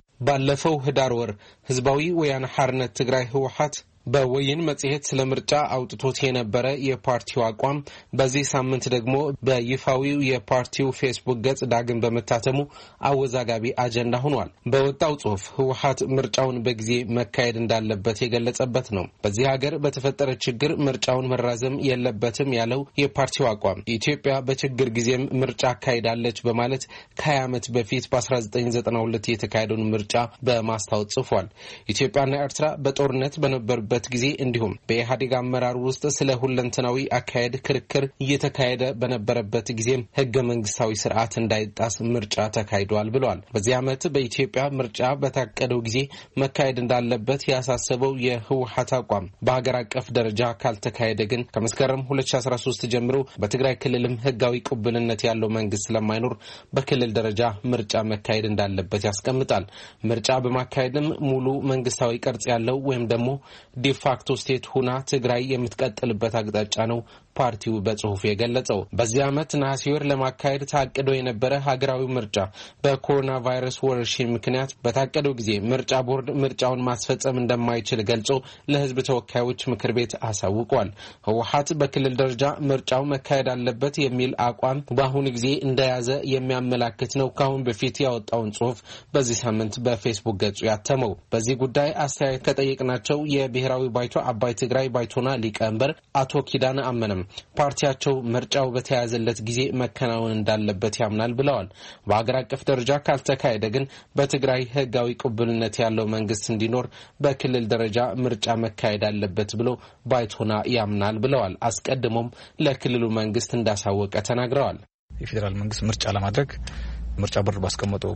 ባለፈው ህዳር ወር ህዝባዊ ወያነ ሓርነት ትግራይ ህወሓት በወይን መጽሔት ስለ ምርጫ አውጥቶት የነበረ የፓርቲው አቋም በዚህ ሳምንት ደግሞ በይፋዊው የፓርቲው ፌስቡክ ገጽ ዳግም በመታተሙ አወዛጋቢ አጀንዳ ሆኗል። በወጣው ጽሑፍ ህወሓት ምርጫውን በጊዜ መካሄድ እንዳለበት የገለጸበት ነው። በዚህ ሀገር በተፈጠረ ችግር ምርጫውን መራዘም የለበትም ያለው የፓርቲው አቋም ኢትዮጵያ በችግር ጊዜም ምርጫ አካሂዳለች በማለት ከሀያ ዓመት በፊት በአስራ ዘጠኝ ዘጠና ሁለት የተካሄደውን ምርጫ በማስታወስ ጽፏል። ኢትዮጵያና ኤርትራ በጦርነት በነበሩበት ጊዜ እንዲሁም በኢህአዴግ አመራር ውስጥ ስለ ሁለንተናዊ አካሄድ ክርክር እየተካሄደ በነበረበት ጊዜም ህገ መንግስታዊ ስርዓት እንዳይጣስ ምርጫ ተካሂዷል ብሏል። በዚህ ዓመት በኢትዮጵያ ምርጫ በታቀደው ጊዜ መካሄድ እንዳለበት ያሳሰበው የህወሓት አቋም በሀገር አቀፍ ደረጃ ካልተካሄደ ግን ከመስከረም ሁለት ሺህ አስራ ሶስት ጀምሮ በትግራይ ክልልም ህጋዊ ቅቡልነት ያለው መንግስት ስለማይኖር በክልል ደረጃ ምርጫ መካሄድ እንዳለበት ያስቀምጣል። ምርጫ በማካሄድም ሙሉ መንግስታዊ ቅርጽ ያለው ወይም ደግሞ ዲፋክቶ ስቴት ሁና ትግራይ የምትቀጥልበት አቅጣጫ ነው ፓርቲው በጽሁፍ የገለጸው። በዚህ ዓመት ነሐሴ ወር ለማካሄድ ታቅዶ የነበረ ሀገራዊ ምርጫ በኮሮና ቫይረስ ወረርሽኝ ምክንያት በታቀደው ጊዜ ምርጫ ቦርድ ምርጫውን ማስፈጸም እንደማይችል ገልጾ ለህዝብ ተወካዮች ምክር ቤት አሳውቋል። ህወሓት በክልል ደረጃ ምርጫው መካሄድ አለበት የሚል አቋም በአሁኑ ጊዜ እንደያዘ የሚያመላክት ነው ካሁን በፊት ያወጣውን ጽሁፍ በዚህ ሳምንት በፌስቡክ ገጹ ያተመው። በዚህ ጉዳይ አስተያየት ከጠየቅናቸው የብሔራዊ ባይቶ አባይ ትግራይ ባይቶና ሊቀመንበር አቶ ኪዳነ አመነም ፓርቲያቸው ምርጫው በተያዘለት ጊዜ መከናወን እንዳለበት ያምናል ብለዋል። በአገር አቀፍ ደረጃ ካልተካሄደ ግን በትግራይ ህጋዊ ቅቡልነት ያለው መንግስት እንዲኖር በክልል ደረጃ ምርጫ መካሄድ አለበት ብሎ ባይቶና ያምናል ብለዋል። አስቀድሞም ለክልሉ መንግስት እንዳሳወቀ ተናግረዋል። የፌዴራል መንግስት ምርጫ ለማድረግ ምርጫ ቦርድ ባስቀመጠው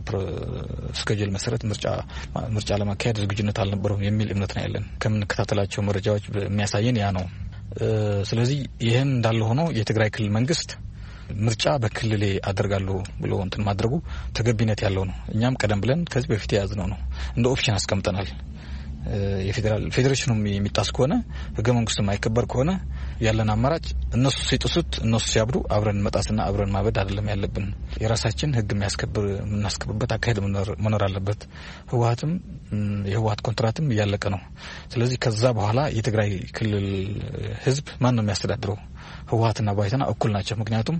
ስኬጁል መሰረት ምርጫ ምርጫ ለማካሄድ ዝግጁነት አልነበረውም የሚል እምነት ነው ያለን። ከምንከታተላቸው መረጃዎች የሚያሳየን ያ ነው። ስለዚህ ይሄን እንዳለ ሆኖ የትግራይ ክልል መንግስት ምርጫ በክልሌ አደርጋለሁ ብሎ እንትን ማድረጉ ተገቢነት ያለው ነው። እኛም ቀደም ብለን ከዚህ በፊት ያዝነው ነው እንደ ኦፕሽን አስቀምጠናል። የፌደራል ፌዴሬሽኑም የሚጣስ ከሆነ ህገ መንግስቱ የማይከበር ከሆነ ያለን አማራጭ እነሱ ሲጥሱት እነሱ ሲያብዱ አብረን መጣስና አብረን ማበድ አይደለም ያለብን። የራሳችን ህግ የሚያስከብር የምናስከብርበት አካሄድ መኖር አለበት። ህወሓትም የህወሓት ኮንትራትም እያለቀ ነው። ስለዚህ ከዛ በኋላ የትግራይ ክልል ህዝብ ማን ነው የሚያስተዳድረው? ህወሓትና ባይተና እኩል ናቸው። ምክንያቱም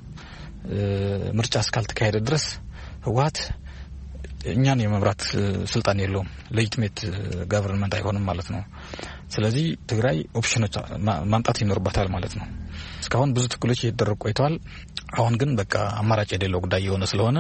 ምርጫ እስካልተካሄደ ድረስ ህወሓት እኛን የመምራት ስልጣን የለውም። ሌጂቲሜት ጋቨርንመንት አይሆንም ማለት ነው። ስለዚህ ትግራይ ኦፕሽኖች ማምጣት ይኖርባታል ማለት ነው። እስካሁን ብዙ ትክክሎች እየተደረጉ ቆይተዋል። አሁን ግን በቃ አማራጭ የሌለው ጉዳይ የሆነ ስለሆነ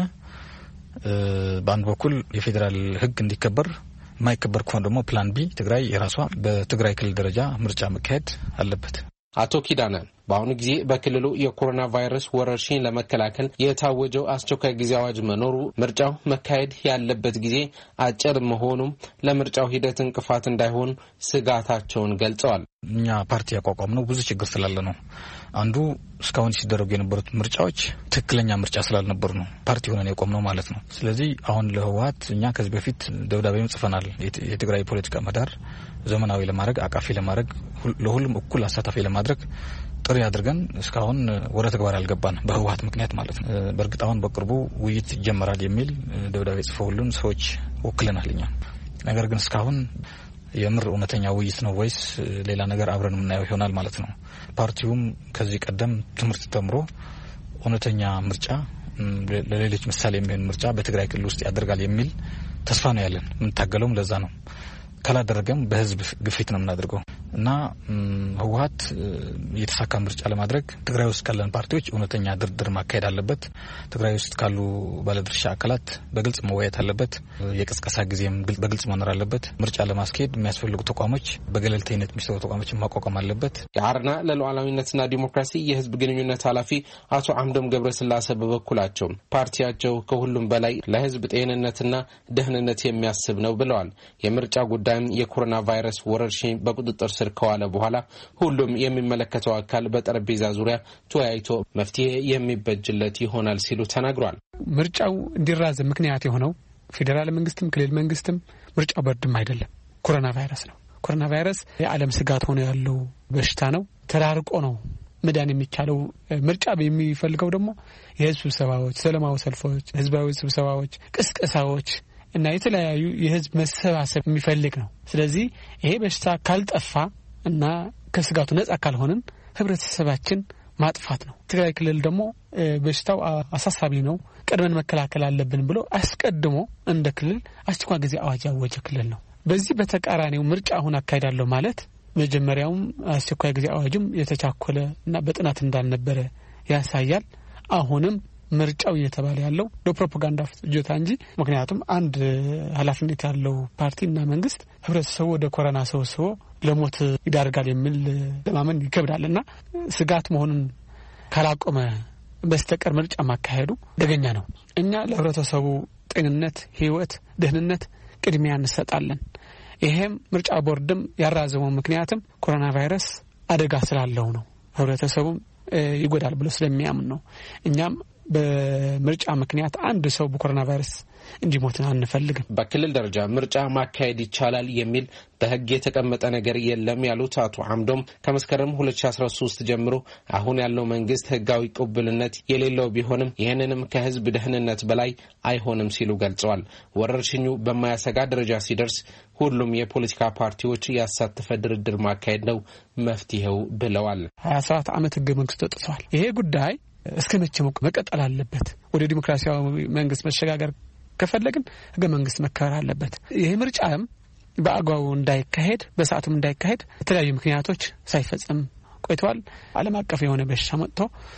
በአንድ በኩል የፌዴራል ህግ እንዲከበር፣ የማይከበር ከሆነ ደግሞ ፕላን ቢ ትግራይ የራሷ በትግራይ ክልል ደረጃ ምርጫ መካሄድ አለበት። አቶ ኪዳነ በአሁኑ ጊዜ በክልሉ የኮሮና ቫይረስ ወረርሽኝ ለመከላከል የታወጀው አስቸኳይ ጊዜ አዋጅ መኖሩ ምርጫው መካሄድ ያለበት ጊዜ አጭር መሆኑም ለምርጫው ሂደት እንቅፋት እንዳይሆን ስጋታቸውን ገልጸዋል። እኛ ፓርቲ ያቋቋምነው ብዙ ችግር ስላለ ነው። አንዱ እስካሁን ሲደረጉ የነበሩት ምርጫዎች ትክክለኛ ምርጫ ስላልነበሩ ነው ፓርቲ ሆነን የቆምነው ማለት ነው። ስለዚህ አሁን ለህወሓት እኛ ከዚህ በፊት ደብዳቤም ጽፈናል። የትግራይ ፖለቲካ ምህዳር ዘመናዊ ለማድረግ አቃፊ ለማድረግ ለሁሉም እኩል አሳታፊ ለማድረግ ጥሪ አድርገን እስካሁን ወደ ተግባር ያልገባን በህወሓት ምክንያት ማለት ነው። በእርግጥ አሁን በቅርቡ ውይይት ይጀመራል የሚል ደብዳቤ ጽፈውልን ሰዎች ወክለናል እኛ። ነገር ግን እስካሁን የምር እውነተኛ ውይይት ነው ወይስ ሌላ ነገር አብረን የምናየው ይሆናል ማለት ነው። ፓርቲውም ከዚህ ቀደም ትምህርት ተምሮ እውነተኛ ምርጫ ለሌሎች ምሳሌ የሚሆን ምርጫ በትግራይ ክልል ውስጥ ያደርጋል የሚል ተስፋ ነው ያለን። የምንታገለውም ለዛ ነው። ካላደረገም በህዝብ ግፊት ነው የምናደርገው እና ህወሓት የተሳካ ምርጫ ለማድረግ ትግራይ ውስጥ ካለን ፓርቲዎች እውነተኛ ድርድር ማካሄድ አለበት። ትግራይ ውስጥ ካሉ ባለድርሻ አካላት በግልጽ መወያየት አለበት። የቅስቀሳ ጊዜም በግልጽ መኖር አለበት። ምርጫ ለማስኬድ የሚያስፈልጉ ተቋሞች በገለልተኝነት የሚሰሩ ተቋሞችን ማቋቋም አለበት። የአረና ለሉዓላዊነትና ዲሞክራሲ የህዝብ ግንኙነት ኃላፊ አቶ አምዶም ገብረስላሴ በበኩላቸው ፓርቲያቸው ከሁሉም በላይ ለህዝብ ጤንነትና ደህንነት የሚያስብ ነው ብለዋል። የምርጫ ጉዳይ የኮሮና ቫይረስ ወረርሽኝ በቁጥጥር ስር ከዋለ በኋላ ሁሉም የሚመለከተው አካል በጠረጴዛ ዙሪያ ተወያይቶ መፍትሄ የሚበጅለት ይሆናል ሲሉ ተናግሯል። ምርጫው እንዲራዘም ምክንያት የሆነው ፌዴራል መንግስትም ክልል መንግስትም ምርጫው በርድም አይደለም፣ ኮሮና ቫይረስ ነው። ኮሮና ቫይረስ የዓለም ስጋት ሆኖ ያለው በሽታ ነው። ተራርቆ ነው መዳን የሚቻለው። ምርጫ የሚፈልገው ደግሞ የህዝብ ስብሰባዎች፣ ሰላማዊ ሰልፎች፣ ህዝባዊ ስብሰባዎች፣ ቅስቀሳዎች እና የተለያዩ የህዝብ መሰባሰብ የሚፈልግ ነው። ስለዚህ ይሄ በሽታ ካልጠፋ እና ከስጋቱ ነጻ ካልሆንን ህብረተሰባችን ማጥፋት ነው። ትግራይ ክልል ደግሞ በሽታው አሳሳቢ ነው፣ ቀድመን መከላከል አለብን ብሎ አስቀድሞ እንደ ክልል አስቸኳይ ጊዜ አዋጅ ያወጀ ክልል ነው። በዚህ በተቃራኒው ምርጫ አሁን አካሄዳለሁ ማለት መጀመሪያውም አስቸኳይ ጊዜ አዋጅም የተቻኮለ እና በጥናት እንዳልነበረ ያሳያል። አሁንም ምርጫው እየተባለ ያለው ለፕሮፓጋንዳ ፍጆታ እንጂ ምክንያቱም አንድ ኃላፊነት ያለው ፓርቲና መንግስት ህብረተሰቡ ወደ ኮሮና ሰብስቦ ለሞት ይዳርጋል የሚል ለማመን ይከብዳልና ስጋት መሆኑን ካላቆመ በስተቀር ምርጫ ማካሄዱ አደገኛ ነው። እኛ ለህብረተሰቡ ጤንነት፣ ህይወት፣ ደህንነት ቅድሚያ እንሰጣለን። ይሄም ምርጫ ቦርድም ያራዘመው ምክንያትም ኮሮና ቫይረስ አደጋ ስላለው ነው። ህብረተሰቡም ይጎዳል ብሎ ስለሚያምን ነው። እኛም በምርጫ ምክንያት አንድ ሰው በኮሮና ቫይረስ እንዲሞት አንፈልግም። በክልል ደረጃ ምርጫ ማካሄድ ይቻላል የሚል በህግ የተቀመጠ ነገር የለም ያሉት አቶ አምዶም ከመስከረም ሁለት ሺህ አስራ ሶስት ጀምሮ አሁን ያለው መንግስት ህጋዊ ቅቡልነት የሌለው ቢሆንም ይህንንም ከህዝብ ደህንነት በላይ አይሆንም ሲሉ ገልጸዋል። ወረርሽኙ በማያሰጋ ደረጃ ሲደርስ ሁሉም የፖለቲካ ፓርቲዎች ያሳተፈ ድርድር ማካሄድ ነው መፍትሄው ብለዋል። ሀያ ሰባት ዓመት ህገ መንግስት ተጥሷል። ይሄ ጉዳይ እስከ መቼ መቀጠል አለበት? ወደ ዲሞክራሲያዊ መንግስት መሸጋገር ከፈለግን ህገ መንግስት መከበር አለበት። ይሄ ምርጫም በአግባቡ እንዳይካሄድ በሰዓቱም እንዳይካሄድ የተለያዩ ምክንያቶች ሳይፈጸም ቆይተዋል። ዓለም አቀፍ የሆነ በሽታ መጥቶ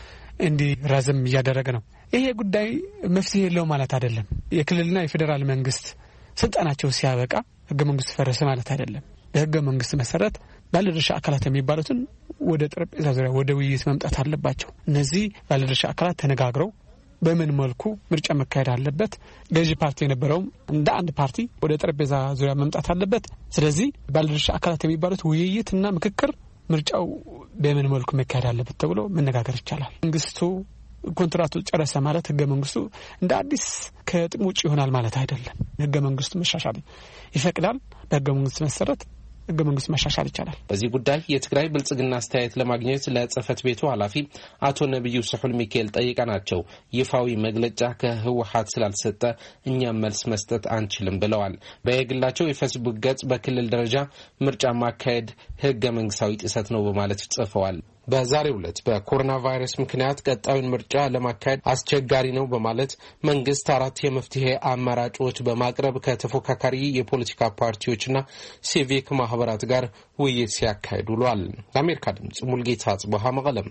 እንዲራዘም እያደረገ ነው። ይሄ ጉዳይ መፍትሄ የለው ማለት አይደለም። የክልልና የፌዴራል መንግስት ስልጣናቸው ሲያበቃ ህገ መንግስት ፈረሰ ማለት አይደለም። በህገ መንግስት መሰረት ባለድርሻ አካላት የሚባሉትን ወደ ጠረጴዛ ዙሪያ ወደ ውይይት መምጣት አለባቸው። እነዚህ ባለድርሻ አካላት ተነጋግረው በምን መልኩ ምርጫ መካሄድ አለበት፣ ገዢ ፓርቲ የነበረውም እንደ አንድ ፓርቲ ወደ ጠረጴዛ ዙሪያ መምጣት አለበት። ስለዚህ ባለድርሻ አካላት የሚባሉት ውይይትና ምክክር ምርጫው በምን መልኩ መካሄድ አለበት ተብሎ መነጋገር ይቻላል። መንግስቱ ኮንትራቱ ጨረሰ ማለት ህገ መንግስቱ እንደ አዲስ ከጥቅም ውጪ ይሆናል ማለት አይደለም። ህገ መንግስቱ መሻሻል ይፈቅዳል። በህገ መንግስቱ መሰረት ህገ መንግስቱ መሻሻል ይቻላል። በዚህ ጉዳይ የትግራይ ብልጽግና አስተያየት ለማግኘት ለጽህፈት ቤቱ ኃላፊ አቶ ነብዩ ስሑል ሚካኤል ጠይቀናቸው ይፋዊ መግለጫ ከህወሓት ስላልሰጠ እኛም መልስ መስጠት አንችልም ብለዋል። በየግላቸው የፌስቡክ ገጽ በክልል ደረጃ ምርጫ ማካሄድ ህገ መንግስታዊ ጥሰት ነው በማለት ጽፈዋል። በዛሬው ዕለት በኮሮና ቫይረስ ምክንያት ቀጣዩን ምርጫ ለማካሄድ አስቸጋሪ ነው በማለት መንግስት አራት የመፍትሄ አማራጮች በማቅረብ ከተፎካካሪ የፖለቲካ ፓርቲዎችና ሲቪክ ማህበራት ጋር ውይይት ሲያካሂዱ ውሏል። ለአሜሪካ ድምጽ ሙልጌታ ጽባህ መቀለም።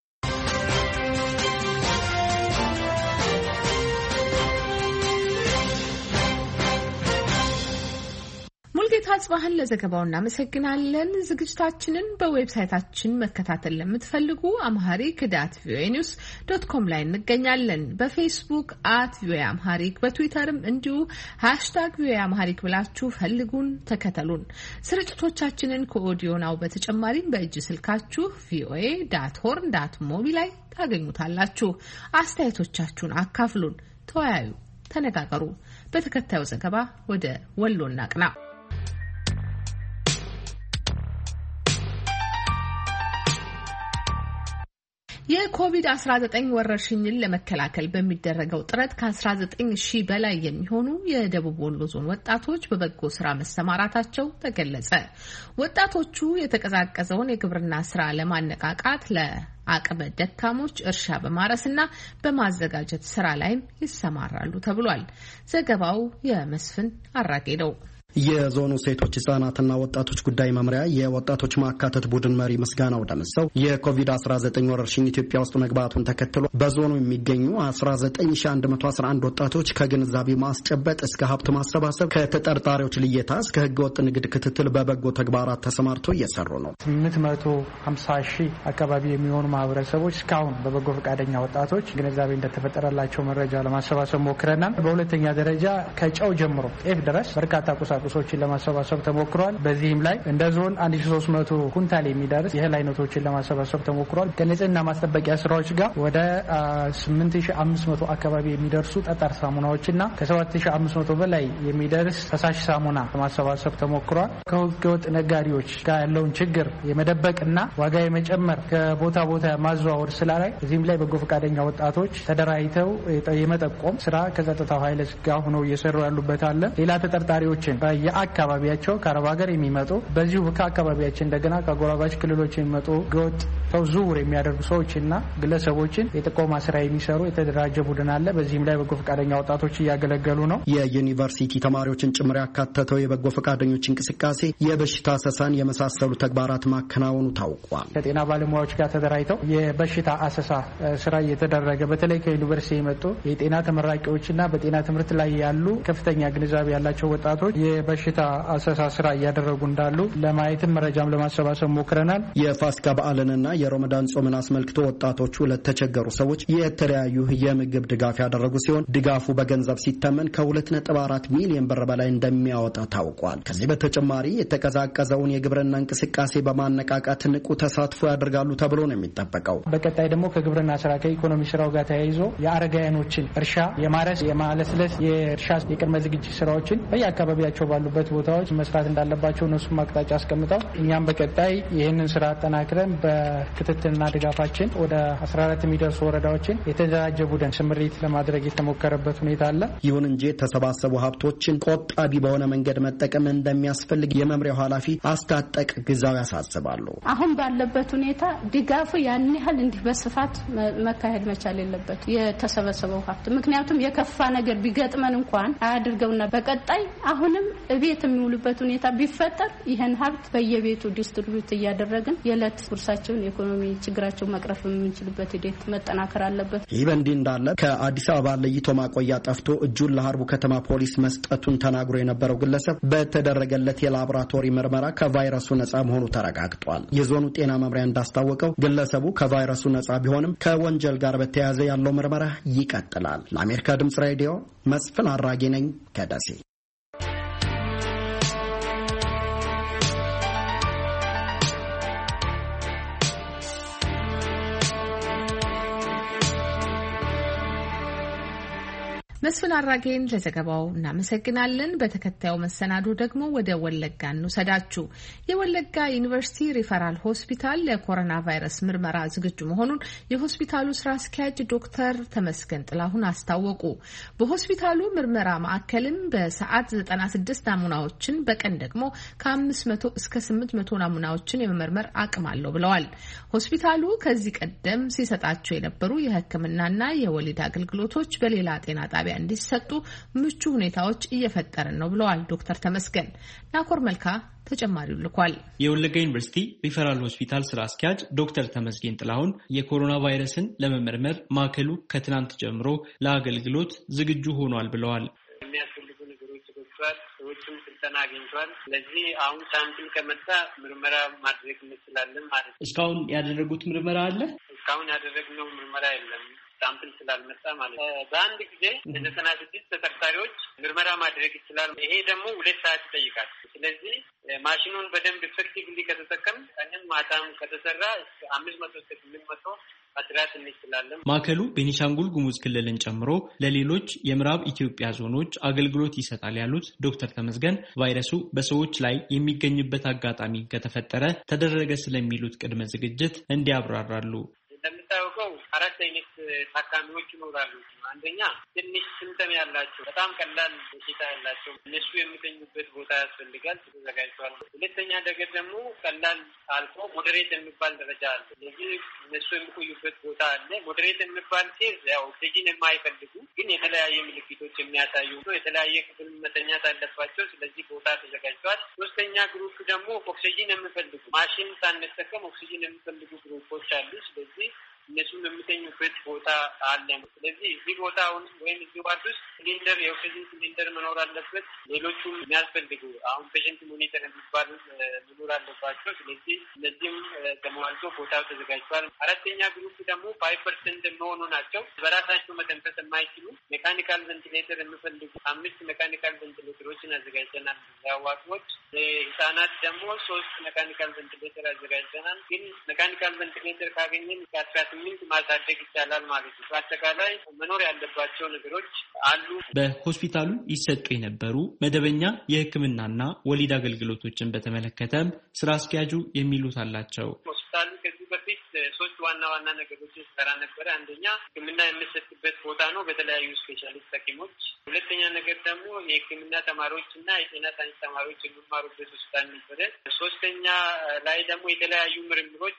ታጽባህን ለዘገባው እናመሰግናለን። ዝግጅታችንን በዌብሳይታችን መከታተል ለምትፈልጉ አምሃሪክ ዳት ቪኦኤ ኒውስ ዶት ኮም ላይ እንገኛለን። በፌስቡክ አት ቪኦኤ አምሃሪክ፣ በትዊተርም እንዲሁ ሃሽታግ ቪኦኤ አምሃሪክ ብላችሁ ፈልጉን፣ ተከተሉን። ስርጭቶቻችንን ከኦዲዮ ናው በተጨማሪም በእጅ ስልካችሁ ቪኦኤ ዳት ሆርን ዳት ሞቢ ላይ ታገኙታላችሁ። አስተያየቶቻችሁን አካፍሉን፣ ተወያዩ፣ ተነጋገሩ። በተከታዩ ዘገባ ወደ ወሎ እናቅና። የኮቪድ አስራ ዘጠኝ ወረርሽኝን ለመከላከል በሚደረገው ጥረት ከ19 ሺህ በላይ የሚሆኑ የደቡብ ወሎ ዞን ወጣቶች በበጎ ስራ መሰማራታቸው ተገለጸ። ወጣቶቹ የተቀዛቀዘውን የግብርና ስራ ለማነቃቃት ለአቅመ ደካሞች እርሻ በማረስና በማዘጋጀት ስራ ላይም ይሰማራሉ ተብሏል። ዘገባው የመስፍን አራጌ ነው። የዞኑ ሴቶች ህጻናትና ወጣቶች ጉዳይ መምሪያ የወጣቶች ማካተት ቡድን መሪ ምስጋናው ደምሰው የኮቪድ አስራ ዘጠኝ ወረርሽኝ ኢትዮጵያ ውስጥ መግባቱን ተከትሎ በዞኑ የሚገኙ አስራ ዘጠኝ ሺህ አንድ መቶ አስራ አንድ ወጣቶች ከግንዛቤ ማስጨበጥ እስከ ሀብት ማሰባሰብ ከተጠርጣሪዎች ልየታ እስከ ህገወጥ ንግድ ክትትል በበጎ ተግባራት ተሰማርቶ እየሰሩ ነው። ስምንት መቶ ሀምሳ ሺህ አካባቢ የሚሆኑ ማህበረሰቦች እስካሁን በበጎ ፈቃደኛ ወጣቶች ግንዛቤ እንደተፈጠረላቸው መረጃ ለማሰባሰብ ሞክረናል። በሁለተኛ ደረጃ ከጨው ጀምሮ ጤፍ ድረስ በርካታ ቁሳቁሶችን ለማሰባሰብ ተሞክሯል። በዚህም ላይ እንደ ዞን አንድ ሺህ ሶስት መቶ ኩንታል የሚደርስ የእህል አይነቶችን ለማሰባሰብ ተሞክሯል። ከንጽህና ማስጠበቂያ ስራዎች ጋር ወደ ስምንት ሺህ አምስት መቶ አካባቢ የሚደርሱ ጠጣር ሳሙናዎችና ከሰባት ሺህ አምስት መቶ በላይ የሚደርስ ፈሳሽ ሳሙና ለማሰባሰብ ተሞክሯል። ከህገወጥ ነጋዴዎች ጋር ያለውን ችግር የመደበቅና ዋጋ የመጨመር ከቦታ ቦታ ማዘዋወር ስራ ላይ እዚህም ላይ በጎ ፈቃደኛ ወጣቶች ተደራጅተው የመጠቆም ስራ ከጸጥታው ኃይል ጋር ሆነው እየሰሩ ያሉበት አለ። ሌላ ተጠርጣሪዎችን የአካባቢያቸው ከአረብ ሀገር የሚመጡ በዚሁ ከአካባቢያችን እንደገና ከጎራባች ክልሎች የሚመጡ ህገወጥ ሰው ዝውውር የሚያደርጉ ሰዎችና ግለሰቦችን የጥቆማ ስራ የሚሰሩ የተደራጀ ቡድን አለ። በዚህም ላይ በጎ ፈቃደኛ ወጣቶች እያገለገሉ ነው። የዩኒቨርሲቲ ተማሪዎችን ጭምር ያካተተው የበጎ ፈቃደኞች እንቅስቃሴ የበሽታ አሰሳን የመሳሰሉ ተግባራት ማከናወኑ ታውቋል። ከጤና ባለሙያዎች ጋር ተደራጅተው የበሽታ አሰሳ ስራ እየተደረገ በተለይ ከዩኒቨርሲቲ የመጡ የጤና ተመራቂዎችና በጤና ትምህርት ላይ ያሉ ከፍተኛ ግንዛቤ ያላቸው ወጣቶች የበሽታ አሰሳ ስራ እያደረጉ እንዳሉ ለማየትም መረጃም ለማሰባሰብ ሞክረናል። የፋሲካ በዓልንና የረመዳን ጾምን አስመልክቶ ወጣቶቹ ለተቸገሩ ሰዎች የተለያዩ የምግብ ድጋፍ ያደረጉ ሲሆን ድጋፉ በገንዘብ ሲተመን ከሁለት ነጥብ አራት ሚሊዮን ብር በላይ እንደሚያወጣ ታውቋል። ከዚህ በተጨማሪ የተቀዛቀዘውን የግብርና እንቅስቃሴ በማነቃቃት ንቁ ተሳትፎ ያደርጋሉ ተብሎ ነው የሚጠበቀው። በቀጣይ ደግሞ ከግብርና ስራ ከኢኮኖሚ ስራው ጋር ተያይዞ የአረጋውያኖችን እርሻ የማረስ የማለስለስ የእርሻ የቅድመ ዝግጅት ስራዎችን በየአካባቢያቸው ባሉበት ቦታዎች መስራት እንዳለባቸው እነሱም አቅጣጫ አስቀምጠው እኛም በቀጣይ ይህንን ስራ አጠናክረን በክትትልና ድጋፋችን ወደ አስራ አራት የሚደርሱ ወረዳዎችን የተደራጀ ቡድን ስምሪት ለማድረግ የተሞከረበት ሁኔታ አለ። ይሁን እንጂ የተሰባሰቡ ሀብቶችን ቆጣቢ በሆነ መንገድ መጠቀም እንደሚያስፈልግ የመምሪያው ኃላፊ አስታጠቅ ግዛው ያሳስባሉ። አሁን ባለበት ሁኔታ ድጋፉ ያን ያህል እንዲህ በስፋት መካሄድ መቻል የለበት የተሰበሰበው ሀብት ምክንያቱም የከፋ ነገር ቢገጥመን እንኳን አያድርገውና በቀጣይ አሁንም እቤት የሚውሉበት ሁኔታ ቢፈጠር ይሄን ሀብት በየቤቱ ዲስትሪቢዩት እያደረግን የዕለት ጉርሳቸውን የኢኮኖሚ ችግራቸውን መቅረፍ የምንችልበት ሂደት መጠናከር አለበት። ይህ በእንዲህ እንዳለ ከአዲስ አበባ ለይቶ ማቆያ ጠፍቶ እጁን ለሀርቡ ከተማ ፖሊስ መስጠቱን ተናግሮ የነበረው ግለሰብ በተደረገለት የላቦራቶሪ ምርመራ ከቫይረሱ ነጻ መሆኑ ተረጋግጧል። የዞኑ ጤና መምሪያ እንዳስታወቀው ግለሰቡ ከቫይረሱ ነጻ ቢሆንም ከወንጀል ጋር በተያያዘ ያለው ምርመራ ይቀጥላል። ለአሜሪካ ድምጽ ሬዲዮ መስፍን አራጌ ነኝ ከደሴ። መስፍን አራጌን ለዘገባው እናመሰግናለን። በተከታዩ መሰናዶ ደግሞ ወደ ወለጋ እንውሰዳችሁ። የወለጋ ዩኒቨርሲቲ ሪፈራል ሆስፒታል ለኮሮና ቫይረስ ምርመራ ዝግጁ መሆኑን የሆስፒታሉ ስራ አስኪያጅ ዶክተር ተመስገን ጥላሁን አስታወቁ። በሆስፒታሉ ምርመራ ማዕከልም በሰዓት ዘጠና ስድስት ናሙናዎችን በቀን ደግሞ ከአምስት መቶ እስከ ስምንት መቶ ናሙናዎችን የመመርመር አቅም አለው ብለዋል። ሆስፒታሉ ከዚህ ቀደም ሲሰጣቸው የነበሩ የሕክምናና የወሊድ አገልግሎቶች በሌላ ጤና ጣቢያ እንዲሰጡ ምቹ ሁኔታዎች እየፈጠርን ነው ብለዋል ዶክተር ተመስገን። ናኮር መልካ ተጨማሪው ልኳል። የወለጋ ዩኒቨርሲቲ ሪፈራል ሆስፒታል ስራ አስኪያጅ ዶክተር ተመስገን ጥላሁን የኮሮና ቫይረስን ለመመርመር ማዕከሉ ከትናንት ጀምሮ ለአገልግሎት ዝግጁ ሆኗል ብለዋል። የሚያስፈልጉ ነገሮች ተገኝቷል፣ ሰዎችም ስልጠና አግኝቷል። ስለዚህ አሁን ሳምፕል ከመጣ ምርመራ ማድረግ እንችላለን ማለት ነው። እስካሁን ያደረጉት ምርመራ አለ? እስካሁን ያደረግነው ምርመራ የለም ሳምፕል ስላልመጣ ማለት ነው። በአንድ ጊዜ ለዘጠና ስድስት ተጠርጣሪዎች ምርመራ ማድረግ ይችላል። ይሄ ደግሞ ሁለት ሰዓት ይጠይቃል። ስለዚህ ማሽኑን በደንብ ኢፌክቲቭሊ ከተጠቀም ቀንም ማታም ከተሰራ አምስት መቶ እስከ ስምንት መቶ መስራት እንችላለን። ማዕከሉ ቤኒሻንጉል ጉሙዝ ክልልን ጨምሮ ለሌሎች የምዕራብ ኢትዮጵያ ዞኖች አገልግሎት ይሰጣል ያሉት ዶክተር ተመስገን ቫይረሱ በሰዎች ላይ የሚገኝበት አጋጣሚ ከተፈጠረ ተደረገ ስለሚሉት ቅድመ ዝግጅት እንዲያብራራሉ። እንደምታውቀው አራት አይነት ታካሚዎች ይኖራሉ። አንደኛ ትንሽ ሲምፕተም ያላቸው በጣም ቀላል በሽታ ያላቸው እነሱ የሚገኙበት ቦታ ያስፈልጋል፣ ተዘጋጅቷል። ሁለተኛ ነገር ደግሞ ቀላል አልፎ ሞዴሬት የሚባል ደረጃ አለ። ስለዚህ እነሱ የሚቆዩበት ቦታ አለ። ሞዴሬት የሚባል ኬዝ ያው ኦክሲጂን የማይፈልጉ ግን የተለያየ ምልክቶች የሚያሳዩ የተለያየ ክፍል መተኛት አለባቸው። ስለዚህ ቦታ ተዘጋጅቷል። ሶስተኛ ግሩፕ ደግሞ ኦክሲጂን የሚፈልጉ ማሽን ሳንጠቀም ኦክሲጂን የሚፈልጉ ግሩፖች አሉ። ስለዚህ እነሱም የሚተኙበት ቦታ አለ። ስለዚህ እዚህ ቦታ አሁን ወይም እዚህ ዋርድ ውስጥ ሲሊንደር የኦክሲጅን ሲሊንደር መኖር አለበት። ሌሎቹም የሚያስፈልጉ አሁን ፔሽንት ሞኒተር የሚባሉ መኖር አለባቸው። ስለዚህ እነዚህም ተሟልቶ ቦታው ተዘጋጅቷል። አራተኛ ግሩፕ ደግሞ ፋይቭ ፐርሰንት የሚሆኑ ናቸው። በራሳቸው መተንፈስ የማይችሉ ሜካኒካል ቬንቲሌተር የሚፈልጉ አምስት ሜካኒካል ቬንቲሌተሮችን አዘጋጅተናል። ያዋቂዎች ህጻናት ደግሞ ሶስት ሜካኒካል ቬንቲሌተር አዘጋጅተናል። ግን ሜካኒካል ቬንቲሌተር ካገኘን ከአስራ ስምንት ማሳደግ ይቻላል ማለት ነው። በአጠቃላይ መኖር ያለባቸው ነገሮች አሉ። በሆስፒታሉ ይሰጡ የነበሩ መደበኛ የሕክምናና ወሊድ አገልግሎቶችን በተመለከተም ስራ አስኪያጁ የሚሉት አላቸው። ሆስፒታሉ ከዚህ በፊት ሶስት ዋና ዋና ነገሮችን ሰራ ነበረ። አንደኛ ሕክምና የሚሰጥበት ቦታ ነው በተለያዩ ስፔሻሊስት ሐኪሞች። ሁለተኛ ነገር ደግሞ የሕክምና ተማሪዎች እና የጤና ሳይንስ ተማሪዎች የሚማሩበት ሆስፒታል ነበረ። ሶስተኛ ላይ ደግሞ የተለያዩ ምርምሮች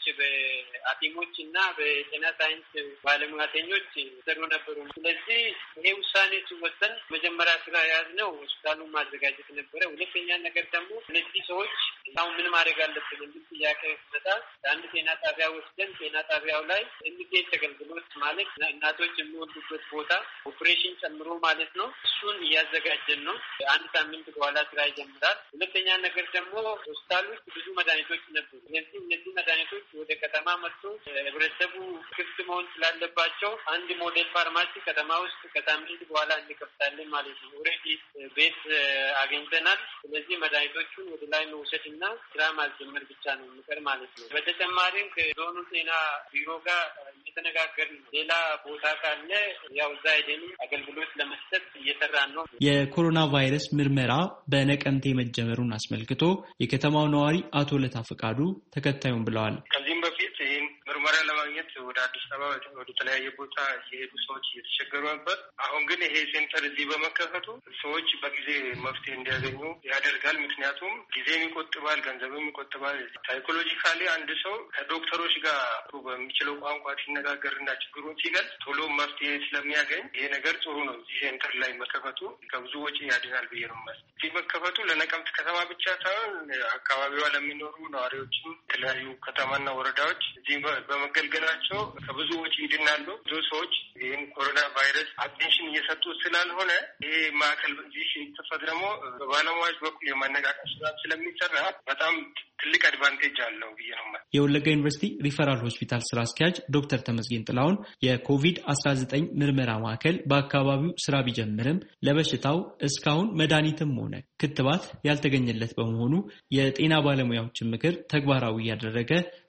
በሐኪሞች እና በጤና ሳይንስ ባለሙያተኞች ሰሩ ነበሩ። ስለዚህ ይሄ ውሳኔ ሲወሰን መጀመሪያ ስራ የያዝነው ሆስፒታሉን ማዘጋጀት ነበረ። ሁለተኛ ነገር ደግሞ እነዚህ ሰዎች አሁን ምን ማድረግ አለብን የሚል ጥያቄ ሲመጣ አንድ ጤና ጣቢያ ወስደን ጤና ጣቢያው ላይ የሚገኝ አገልግሎት ማለት እናቶች የሚወልዱበት ቦታ ኦፕሬሽን ጨምሮ ማለት ነው። እሱን እያዘጋጀን ነው። አንድ ሳምንት በኋላ ስራ ይጀምራል። ሁለተኛ ነገር ደግሞ ሆስፒታል ውስጥ ብዙ መድኃኒቶች ነበሩ። ስለዚህ እነዚህ መድኃኒቶች ወደ ከተማ መጥቶ ህብረተሰቡ ክፍት መሆን ስላለባቸው አንድ ሞዴል ፋርማሲ ከተማ ውስጥ ከሳምንት በኋላ እንከፍታለን ማለት ነው። ኦልሬዲ ቤት አግኝተናል። ስለዚህ መድኃኒቶቹን ወደ ላይ መውሰድና ስራ ማስጀመር ብቻ ነው የሚቀር ማለት ነው። በተጨማሪም ከዞኑ ጤና ቢሮ ጋር እየተነጋገርን ነው። ሌላ ቦታ ካለ ያው እዛ ሄደን አገልግሎት ለመስጠት እየሰራን ነው። የኮሮና ቫይረስ ምርመራ በነቀምቴ መጀመሩን አስመልክቶ የከተማው ነዋሪ አቶ ለታ ፈቃዱ ተከታዩን ብለዋል። ከዚህም በፊት ይህን ምርመራ ለማግኘት ወደ አዲስ አበባ ወደ ተለያየ ቦታ የሄዱ ሰዎች እየተቸገሩ ነበር። አሁን ግን ይሄ ሴንተር እዚህ በመከፈቱ ሰዎች በጊዜ መፍትሄ እንዲያገኙ ያደርጋል። ምክንያቱም ጊዜም ይቆጥባል፣ ገንዘብም ይቆጥባል። ሳይኮሎጂካሊ አንድ ሰው ከዶክተሮች ጋር በሚችለው ቋንቋ ሲነጋገርና ችግሩን ሲገልጽ ቶሎ መፍትሄ ስለሚያገኝ ይሄ ነገር ጥሩ ነው። እዚህ ሴንተር ላይ መከፈቱ ከብዙ ወጪ ያድናል ብዬ ነው ማለት። እዚህ መከፈቱ ለነቀምት ከተማ ብቻ ሳይሆን አካባቢዋ ለሚኖሩ ነዋሪዎችም የተለያዩ ከተማና ወረዳዎች እዚህ በመገልገላቸው ከብዙ ወጪ ይድናሉ። ብዙ ሰዎች ይህን ኮሮና ቫይረስ አቴንሽን እየሰጡ ስላልሆነ ይሄ ማዕከል እዚህ ሲከፈት ደግሞ በባለሙያዎች በኩል የማነቃቀር ስራ ስለሚሰራ በጣም ትልቅ አድቫንቴጅ አለው ብዬ ነው ማለት። የወለጋ ዩኒቨርሲቲ ሪፈራል ሆስፒታል ስራ አስኪያጅ ዶክተር ተመስገን ጥላሁን የኮቪድ አስራ ዘጠኝ ምርመራ ማዕከል በአካባቢው ስራ ቢጀምርም ለበሽታው እስካሁን መድኃኒትም ሆነ ክትባት ያልተገኘለት በመሆኑ የጤና ባለሙያዎችን ምክር ተግባራዊ ያደረገ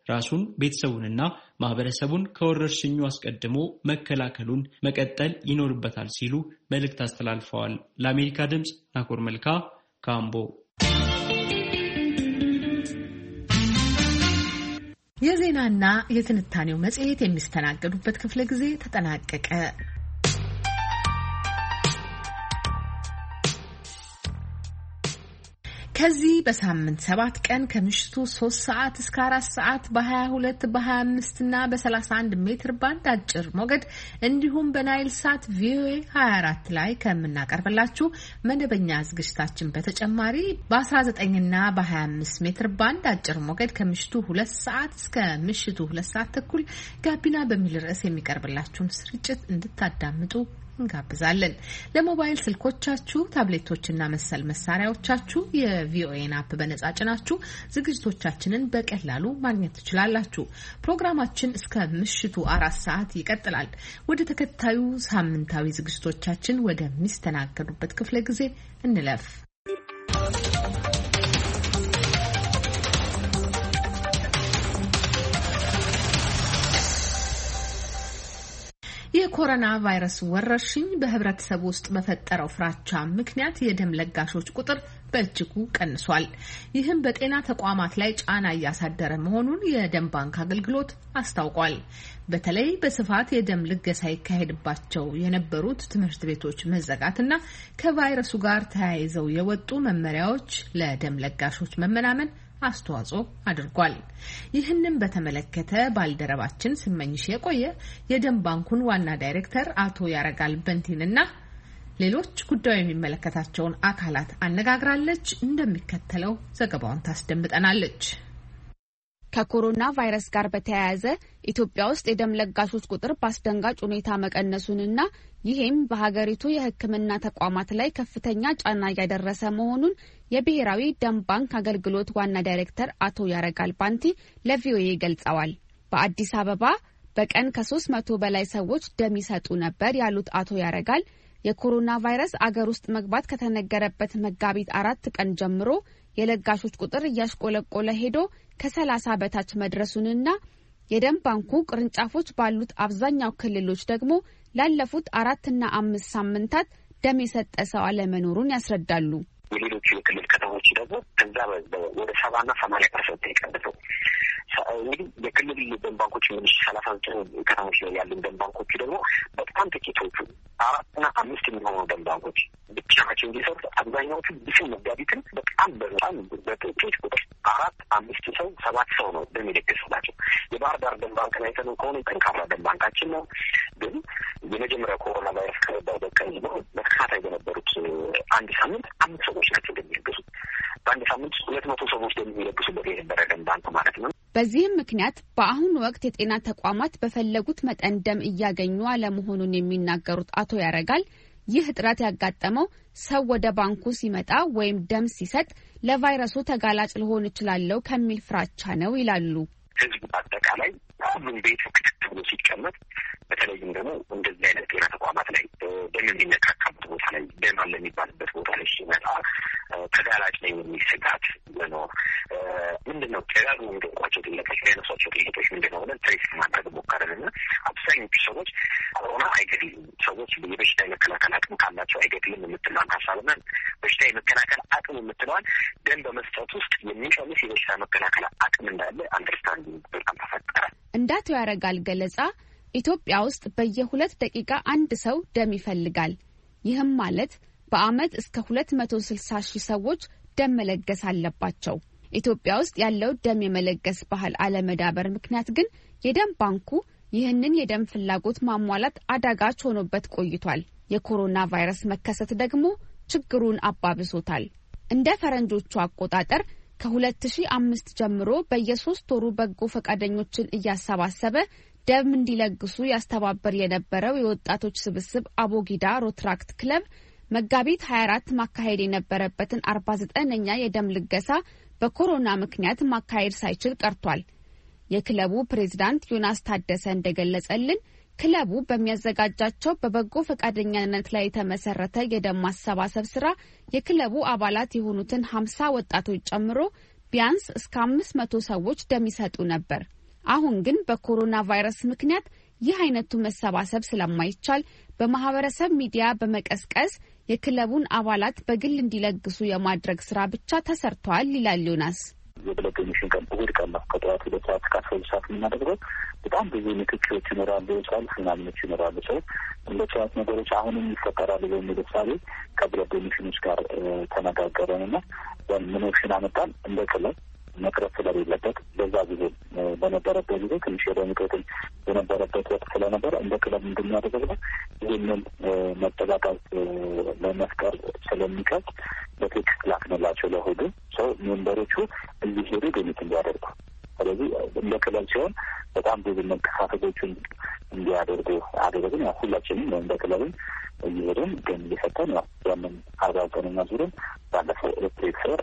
ራሱን ቤተሰቡንና ማህበረሰቡን ከወረርሽኙ አስቀድሞ መከላከሉን መቀጠል ይኖርበታል ሲሉ መልእክት አስተላልፈዋል። ለአሜሪካ ድምጽ ናኮር መልካ ካምቦ። የዜናና የትንታኔው መጽሔት የሚስተናገዱበት ክፍለ ጊዜ ተጠናቀቀ። ከዚህ በሳምንት ሰባት ቀን ከምሽቱ ሶስት ሰዓት እስከ አራት ሰዓት በ22 በ25 እና በ31 ሜትር ባንድ አጭር ሞገድ እንዲሁም በናይል ሳት ቪኦኤ ሀያ አራት ላይ ከምናቀርብላችሁ መደበኛ ዝግጅታችን በተጨማሪ በ19 እና በ25 ሜትር ባንድ አጭር ሞገድ ከምሽቱ ሁለት ሰዓት እስከ ምሽቱ ሁለት ሰዓት ተኩል ጋቢና በሚል ርዕስ የሚቀርብላችሁን ስርጭት እንድታዳምጡ እንጋብዛለን። ለሞባይል ስልኮቻችሁ፣ ታብሌቶችና መሰል መሳሪያዎቻችሁ የቪኦኤን አፕ በነጻ ጭናችሁ ዝግጅቶቻችንን በቀላሉ ማግኘት ትችላላችሁ። ፕሮግራማችን እስከ ምሽቱ አራት ሰዓት ይቀጥላል። ወደ ተከታዩ ሳምንታዊ ዝግጅቶቻችን ወደሚስተናገዱበት ክፍለ ጊዜ እንለፍ። የኮሮና ቫይረስ ወረርሽኝ በህብረተሰቡ ውስጥ በፈጠረው ፍራቻ ምክንያት የደም ለጋሾች ቁጥር በእጅጉ ቀንሷል። ይህም በጤና ተቋማት ላይ ጫና እያሳደረ መሆኑን የደም ባንክ አገልግሎት አስታውቋል። በተለይ በስፋት የደም ልገሳ ይካሄድባቸው የነበሩት ትምህርት ቤቶች መዘጋትና ከቫይረሱ ጋር ተያይዘው የወጡ መመሪያዎች ለደም ለጋሾች መመናመን አስተዋጽኦ አድርጓል። ይህንን በተመለከተ ባልደረባችን ስመኝሽ የቆየ የደም ባንኩን ዋና ዳይሬክተር አቶ ያረጋል በንቲንና ሌሎች ጉዳዩ የሚመለከታቸውን አካላት አነጋግራለች። እንደሚከተለው ዘገባውን ታስደምጠናለች። ከኮሮና ቫይረስ ጋር በተያያዘ ኢትዮጵያ ውስጥ የደም ለጋሾች ቁጥር በአስደንጋጭ ሁኔታ መቀነሱንና ይህም በሀገሪቱ የሕክምና ተቋማት ላይ ከፍተኛ ጫና እያደረሰ መሆኑን የብሔራዊ ደም ባንክ አገልግሎት ዋና ዳይሬክተር አቶ ያረጋል ባንቲ ለቪኦኤ ገልጸዋል። በአዲስ አበባ በቀን ከሶስት መቶ በላይ ሰዎች ደም ይሰጡ ነበር ያሉት አቶ ያረጋል የኮሮና ቫይረስ አገር ውስጥ መግባት ከተነገረበት መጋቢት አራት ቀን ጀምሮ የለጋሾች ቁጥር እያሽቆለቆለ ሄዶ ከሰላሳ በታች መድረሱንና የደም ባንኩ ቅርንጫፎች ባሉት አብዛኛው ክልሎች ደግሞ ላለፉት አራትና አምስት ሳምንታት ደም የሰጠ ሰው አለመኖሩን ያስረዳሉ። የሌሎቹ የክልል ከተሞች ደግሞ ከዛ ወደ ሰባና ሰማንያ ፐርሰንት የቀንሰው እንግዲህ የክልል ደም ባንኮች ምንሽ ሰላሳ ዘጠኝ ከተሞች ላይ ያሉ ደም ባንኮቹ ደግሞ በጣም ጥቂቶቹ አራትና አምስት የሚሆኑ ደም ባንኮች ብቻ ናቸው እንዲሰሩት። አብዛኛዎቹ ብስም መጋቢትን በጣም በጣም በጥቂት ቁጥር አራት አምስት ሰው ሰባት ሰው ነው ደም የለገሱላቸው። የባህር ዳር ደም ባንክ ላይ ተነው ከሆነ ጠንካራ ደም ባንካችን ነው። ግን የመጀመሪያ ኮሮና ቫይረስ ከገባበት ቀን ጀምሮ በተከታታይ በነበሩት አንድ ሳምንት አምስት ሰዎች ናቸው ደም የለገሱት። በአንድ ሳምንት ሁለት መቶ ሰዎች ደም የሚለግሱበት የነበረ ደም ባንክ ማለት ነው። በዚህም ምክንያት በአሁኑ ወቅት የጤና ተቋማት በፈለጉት መጠን ደም እያገኙ አለመሆኑን የሚናገሩት አቶ ያረጋል ይህ እጥረት ያጋጠመው ሰው ወደ ባንኩ ሲመጣ ወይም ደም ሲሰጥ ለቫይረሱ ተጋላጭ ሊሆን ይችላል ከሚል ፍራቻ ነው ይላሉ። ህዝብ አጠቃላይ ሁሉም ቤት ክትት ብሎ ሲቀመጥ በተለይም ደግሞ እንደዚህ አይነት ጤና ተቋማት ላይ ደም የሚነካካበት ቦታ ላይ ደም አለ የሚባልበት ቦታ ላይ ሲመጣ ተጋላጭ ላይ የሚል ስጋት ነው። ምንድነው ተጋሩ እንደቋቸው ጥያቄዎች ያነሷቸው ጥያቄዎች ምንድነው ብለን ትሬስ ማድረግ ሞከረንና አብዛኞቹ ሰዎች ኮሮና አይገድልም፣ ሰዎች የበሽታ የመከላከል አቅም ካላቸው አይገድልም የምትለዋን ሀሳብና በሽታ የመከላከል አቅም የምትለዋን ደም በመስጠት ውስጥ የሚቀንስ የበሽታ መከላከል አቅም እንዳለ አንደርስታንድ በጣም ተፈጠረ። እንደ አቶ ያረጋል ገለጻ ኢትዮጵያ ውስጥ በየሁለት ደቂቃ አንድ ሰው ደም ይፈልጋል። ይህም ማለት በአመት እስከ ሁለት መቶ ስልሳ ሺህ ሰዎች ደም መለገስ አለባቸው። ኢትዮጵያ ውስጥ ያለው ደም የመለገስ ባህል አለመዳበር ምክንያት ግን የደም ባንኩ ይህንን የደም ፍላጎት ማሟላት አዳጋች ሆኖበት ቆይቷል። የኮሮና ቫይረስ መከሰት ደግሞ ችግሩን አባብሶታል። እንደ ፈረንጆቹ አቆጣጠር ከሁለት ሺህ አምስት ጀምሮ በየሶስት ወሩ በጎ ፈቃደኞችን እያሰባሰበ ደም እንዲለግሱ ያስተባበር የነበረው የወጣቶች ስብስብ አቦጊዳ ሮትራክት ክለብ መጋቢት ሀያ አራት ማካሄድ የነበረበትን አርባ ዘጠነኛ የደም ልገሳ በኮሮና ምክንያት ማካሄድ ሳይችል ቀርቷል። የክለቡ ፕሬዝዳንት ዮናስ ታደሰ እንደገለጸልን ክለቡ በሚያዘጋጃቸው በበጎ ፈቃደኛነት ላይ የተመሰረተ የደም ማሰባሰብ ስራ የክለቡ አባላት የሆኑትን ሀምሳ ወጣቶች ጨምሮ ቢያንስ እስከ አምስት መቶ ሰዎች ደም ይሰጡ ነበር። አሁን ግን በኮሮና ቫይረስ ምክንያት ይህ አይነቱ መሰባሰብ ስለማይቻል በማህበረሰብ ሚዲያ በመቀስቀስ የክለቡን አባላት በግል እንዲለግሱ የማድረግ ስራ ብቻ ተሰርቷል ይላል ዮናስ። የብለድ ዶኔሽን ቀን እሑድ ቀን ነው ከጠዋት ሁለት ሰዓት እስከ አስራ ሁለት ሰዓት የምናደርገው። በጣም ብዙ ንክኪዎች ይኖራሉ፣ ሰልፍ ምናምኖች ይኖራሉ። ሰው እንደ ሰዓት ነገሮች አሁንም ይፈጠራሉ በሚል እሳቤ ከብለድ ዶኔሽኖች ጋር ተነጋገረን እና ምን ኦፕሽን አመጣን እንደ ክለብ መቅረት ስለሌለበት በዛ ጊዜ በነበረበት ጊዜ ትንሽ የደም እጥረት በነበረበት ወቅት ስለነበረ እንደ ክለብ እንደሚያደርገው ይህንን መጠቃቃት ለመፍጠር ስለሚከብድ በቴክስት ላክንላቸው ለሁሉ ሰው ሜምበሮቹ እዚህ ሄዱ ዶኔት እንዲያደርጉ። ስለዚህ እንደ ክለብ ሲሆን በጣም ብዙ መንቀሳቀሶችን እንዲያደርጉ አደረግን። ያው ሁላችንም እንደ ክለብን እየሄድን ግን እየሰጠን ያው ያንን አርባ ዘጠነኛ ዙርን ባለፈው ኤሌክትሪክ ስር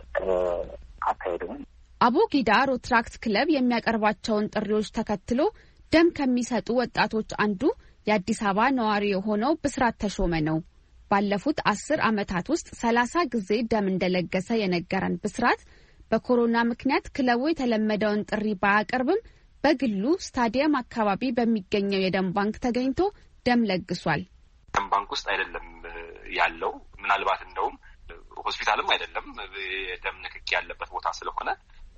አካሄድን። አቦጊዳ ሮትራክት ክለብ የሚያቀርባቸውን ጥሪዎች ተከትሎ ደም ከሚሰጡ ወጣቶች አንዱ የአዲስ አበባ ነዋሪ የሆነው ብስራት ተሾመ ነው። ባለፉት አስር ዓመታት ውስጥ ሰላሳ ጊዜ ደም እንደለገሰ የነገረን ብስራት በኮሮና ምክንያት ክለቡ የተለመደውን ጥሪ ባያቀርብም በግሉ ስታዲየም አካባቢ በሚገኘው የደም ባንክ ተገኝቶ ደም ለግሷል። ደም ባንክ ውስጥ አይደለም ያለው፣ ምናልባት እንደውም ሆስፒታልም አይደለም፣ የደም ንክኪ ያለበት ቦታ ስለሆነ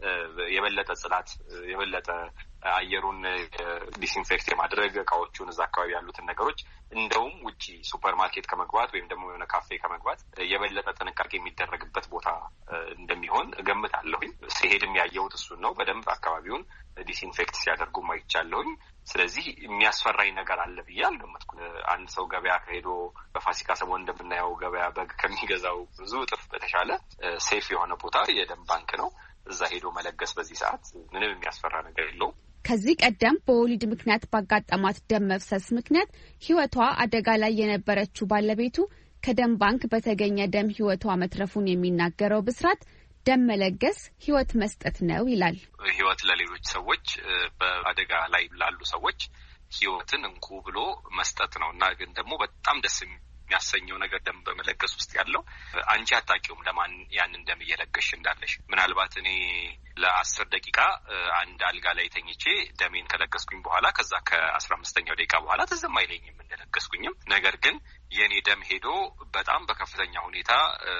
የበለጠ ጽዳት የበለጠ አየሩን ዲስኢንፌክት የማድረግ እቃዎቹን እዛ አካባቢ ያሉትን ነገሮች እንደውም ውጪ ሱፐር ማርኬት ከመግባት ወይም ደግሞ የሆነ ካፌ ከመግባት የበለጠ ጥንቃቄ የሚደረግበት ቦታ እንደሚሆን እገምታለሁኝ። ሲሄድም ያየሁት እሱን ነው። በደንብ አካባቢውን ዲስኢንፌክት ሲያደርጉ ማይቻለሁኝ። ስለዚህ የሚያስፈራኝ ነገር አለ ብዬ አልገመትኩም። አንድ ሰው ገበያ ከሄዶ በፋሲካ ሰሞን እንደምናየው ገበያ በግ ከሚገዛው ብዙ እጥፍ በተሻለ ሴፍ የሆነ ቦታ የደም ባንክ ነው። እዛ ሄዶ መለገስ በዚህ ሰዓት ምንም የሚያስፈራ ነገር የለውም። ከዚህ ቀደም በወሊድ ምክንያት ባጋጠማት ደም መፍሰስ ምክንያት ሕይወቷ አደጋ ላይ የነበረችው ባለቤቱ ከደም ባንክ በተገኘ ደም ሕይወቷ መትረፉን የሚናገረው ብስራት ደም መለገስ ሕይወት መስጠት ነው ይላል። ሕይወት ለሌሎች ሰዎች በአደጋ ላይ ላሉ ሰዎች ሕይወትን እንኩ ብሎ መስጠት ነው እና ግን ደግሞ በጣም ደስ የሚያሰኘው ነገር ደም በመለገስ ውስጥ ያለው አንቺ አታውቂውም ለማን ያንን ደም እየለገሽ እንዳለሽ። ምናልባት እኔ ለአስር ደቂቃ አንድ አልጋ ላይ ተኝቼ ደሜን ከለገስኩኝ በኋላ ከዛ ከአስራ አምስተኛው ደቂቃ በኋላ ትዝም አይለኝም እንደለገስኩኝም። ነገር ግን የኔ ደም ሄዶ በጣም በከፍተኛ ሁኔታ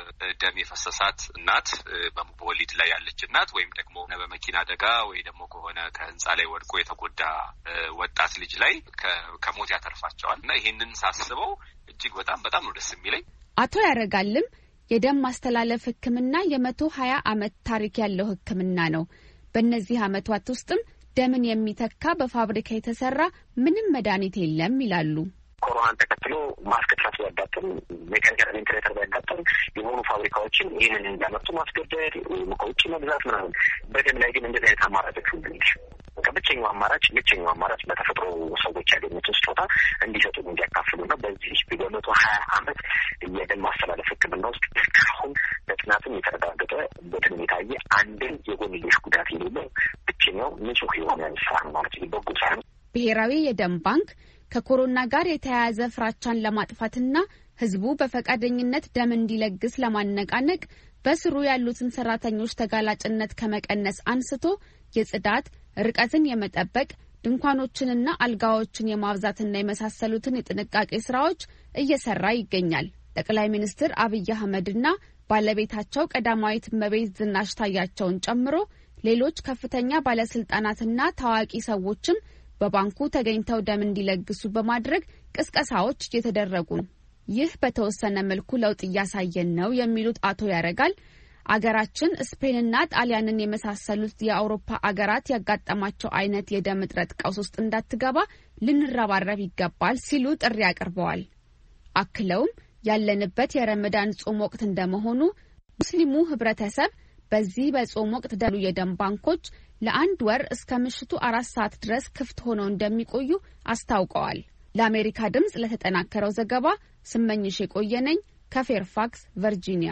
ደም የፈሰሳት እናት፣ በወሊድ ላይ ያለች እናት ወይም ደግሞ በመኪና አደጋ ወይ ደግሞ ከሆነ ከህንጻ ላይ ወድቆ የተጎዳ ወጣት ልጅ ላይ ከሞት ያተርፋቸዋል እና ይሄንን ሳስበው እጅግ በጣም በጣም ነው ደስ የሚለኝ። አቶ ያረጋልም የደም ማስተላለፍ ሕክምና የመቶ ሀያ ዓመት ታሪክ ያለው ሕክምና ነው። በእነዚህ ዓመታት ውስጥም ደምን የሚተካ በፋብሪካ የተሰራ ምንም መድኃኒት የለም ይላሉ። ኮሮናን ተከትሎ ማስከታት ያዳጥም ሜካኒካል ቬንቲሌተር ያዳጥም የሆኑ ፋብሪካዎችን ይህንን እንዲያመጡ ማስገደድ ከውጭ መግዛት ምናምን። በደም ላይ ግን እንደዚህ አይነት አማራጮች ሁሉ ብቸኛው አማራጭ ብቸኛው አማራጭ በተፈጥሮ ሰዎች ያገኙትን ስጦታ እንዲሰጡ እንዲያካፍሉ ነው። በዚህ በመቶ ሀያ ዓመት የደም ማስተላለፍ ሕክምና ውስጥ እስካሁን በጥናትም የተረጋገጠ በደም የታየ አንድን የጎንዮሽ ጉዳት የሌለው ብቸኛው ንጹህ የሆነ ስራ ነው ማለት ነው። በጎ ሳይሆን ብሔራዊ የደም ባንክ ከኮሮና ጋር የተያያዘ ፍራቻን ለማጥፋትና ህዝቡ በፈቃደኝነት ደም እንዲለግስ ለማነቃነቅ በስሩ ያሉትን ሰራተኞች ተጋላጭነት ከመቀነስ አንስቶ የጽዳት፣ ርቀትን የመጠበቅ፣ ድንኳኖችንና አልጋዎችን የማብዛትና የመሳሰሉትን የጥንቃቄ ስራዎች እየሰራ ይገኛል። ጠቅላይ ሚኒስትር አብይ አህመድና ባለቤታቸው ቀዳማዊት እመቤት ዝናሽ ታያቸውን ጨምሮ ሌሎች ከፍተኛ ባለስልጣናትና ታዋቂ ሰዎችም በባንኩ ተገኝተው ደም እንዲለግሱ በማድረግ ቅስቀሳዎች እየተደረጉ ነው። ይህ በተወሰነ መልኩ ለውጥ እያሳየን ነው የሚሉት አቶ ያረጋል አገራችን ስፔንና ጣሊያንን የመሳሰሉት የአውሮፓ አገራት ያጋጠማቸው አይነት የደም እጥረት ቀውስ ውስጥ እንዳትገባ ልንረባረብ ይገባል ሲሉ ጥሪ አቅርበዋል። አክለውም ያለንበት የረመዳን ጾም ወቅት እንደመሆኑ ሙስሊሙ ህብረተሰብ በዚህ በጾም ወቅት ደሉ የደም ባንኮች ለአንድ ወር እስከ ምሽቱ አራት ሰዓት ድረስ ክፍት ሆነው እንደሚቆዩ አስታውቀዋል። ለአሜሪካ ድምጽ ለተጠናከረው ዘገባ ስመኝሽ የቆየነኝ ከፌርፋክስ ቨርጂኒያ።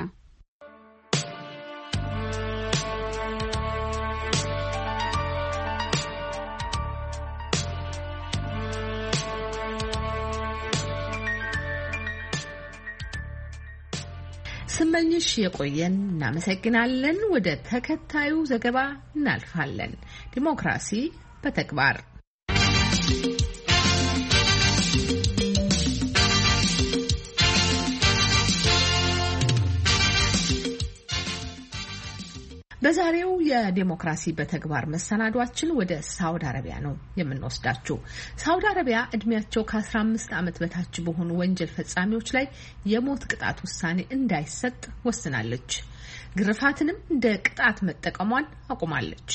ስመኝሽ የቆየን እናመሰግናለን። ወደ ተከታዩ ዘገባ እናልፋለን። ዲሞክራሲ በተግባር በዛሬው የዲሞክራሲ በተግባር መሰናዷችን ወደ ሳውዲ አረቢያ ነው የምንወስዳችሁ። ሳውዲ አረቢያ እድሜያቸው ከአስራ አምስት ዓመት በታች በሆኑ ወንጀል ፈጻሚዎች ላይ የሞት ቅጣት ውሳኔ እንዳይሰጥ ወስናለች። ግርፋትንም እንደ ቅጣት መጠቀሟን አቁማለች።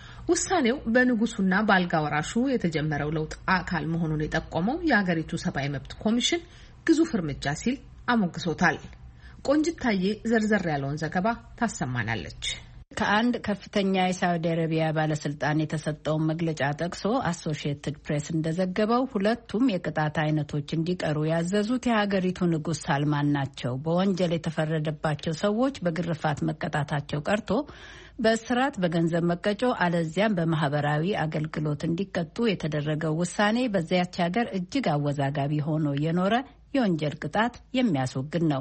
ውሳኔው በንጉሱና በአልጋ ወራሹ የተጀመረው ለውጥ አካል መሆኑን የጠቆመው የሀገሪቱ ሰብአዊ መብት ኮሚሽን ግዙፍ እርምጃ ሲል አሞግሶታል። ቆንጅታዬ ዘርዘር ያለውን ዘገባ ታሰማናለች። ከአንድ ከፍተኛ የሳውዲ አረቢያ ባለስልጣን የተሰጠውን መግለጫ ጠቅሶ አሶሺየትድ ፕሬስ እንደዘገበው ሁለቱም የቅጣት አይነቶች እንዲቀሩ ያዘዙት የሀገሪቱ ንጉስ ሳልማን ናቸው። በወንጀል የተፈረደባቸው ሰዎች በግርፋት መቀጣታቸው ቀርቶ በእስራት፣ በገንዘብ መቀጮ አለዚያም በማህበራዊ አገልግሎት እንዲቀጡ የተደረገው ውሳኔ በዚያች ሀገር እጅግ አወዛጋቢ ሆኖ የኖረ የወንጀል ቅጣት የሚያስወግድ ነው።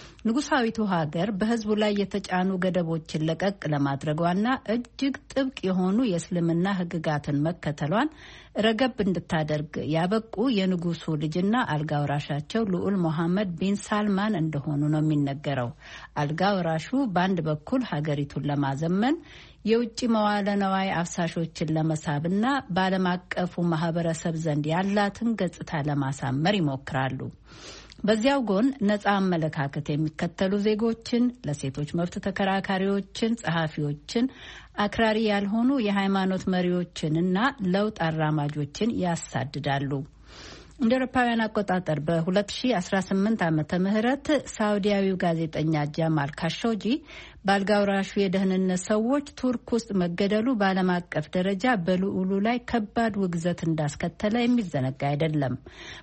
ንጉሳዊቱ ሀገር በህዝቡ ላይ የተጫኑ ገደቦችን ለቀቅ ለማድረጓና እጅግ ጥብቅ የሆኑ የእስልምና ህግጋትን መከተሏን ረገብ እንድታደርግ ያበቁ የንጉሱ ልጅና አልጋ ወራሻቸው ልዑል ሞሐመድ ቢን ሳልማን እንደሆኑ ነው የሚነገረው። አልጋ ወራሹ በአንድ በኩል ሀገሪቱን ለማዘመን የውጭ መዋለ ነዋይ አፍሳሾችን ለመሳብና በዓለም አቀፉ ማህበረሰብ ዘንድ ያላትን ገጽታ ለማሳመር ይሞክራሉ። በዚያው ጎን ነጻ አመለካከት የሚከተሉ ዜጎችን፣ ለሴቶች መብት ተከራካሪዎችን፣ ጸሐፊዎችን፣ አክራሪ ያልሆኑ የሃይማኖት መሪዎችን እና ለውጥ አራማጆችን ያሳድዳሉ። እንደ አውሮፓውያን አቆጣጠር በሁለት ሺህ አስራ ስምንት ዓመተ ምህረት ሳውዲያዊው ጋዜጠኛ ጃማል ካሾጂ በአልጋ ወራሹ የደህንነት ሰዎች ቱርክ ውስጥ መገደሉ በዓለም አቀፍ ደረጃ በልዑሉ ላይ ከባድ ውግዘት እንዳስከተለ የሚዘነጋ አይደለም።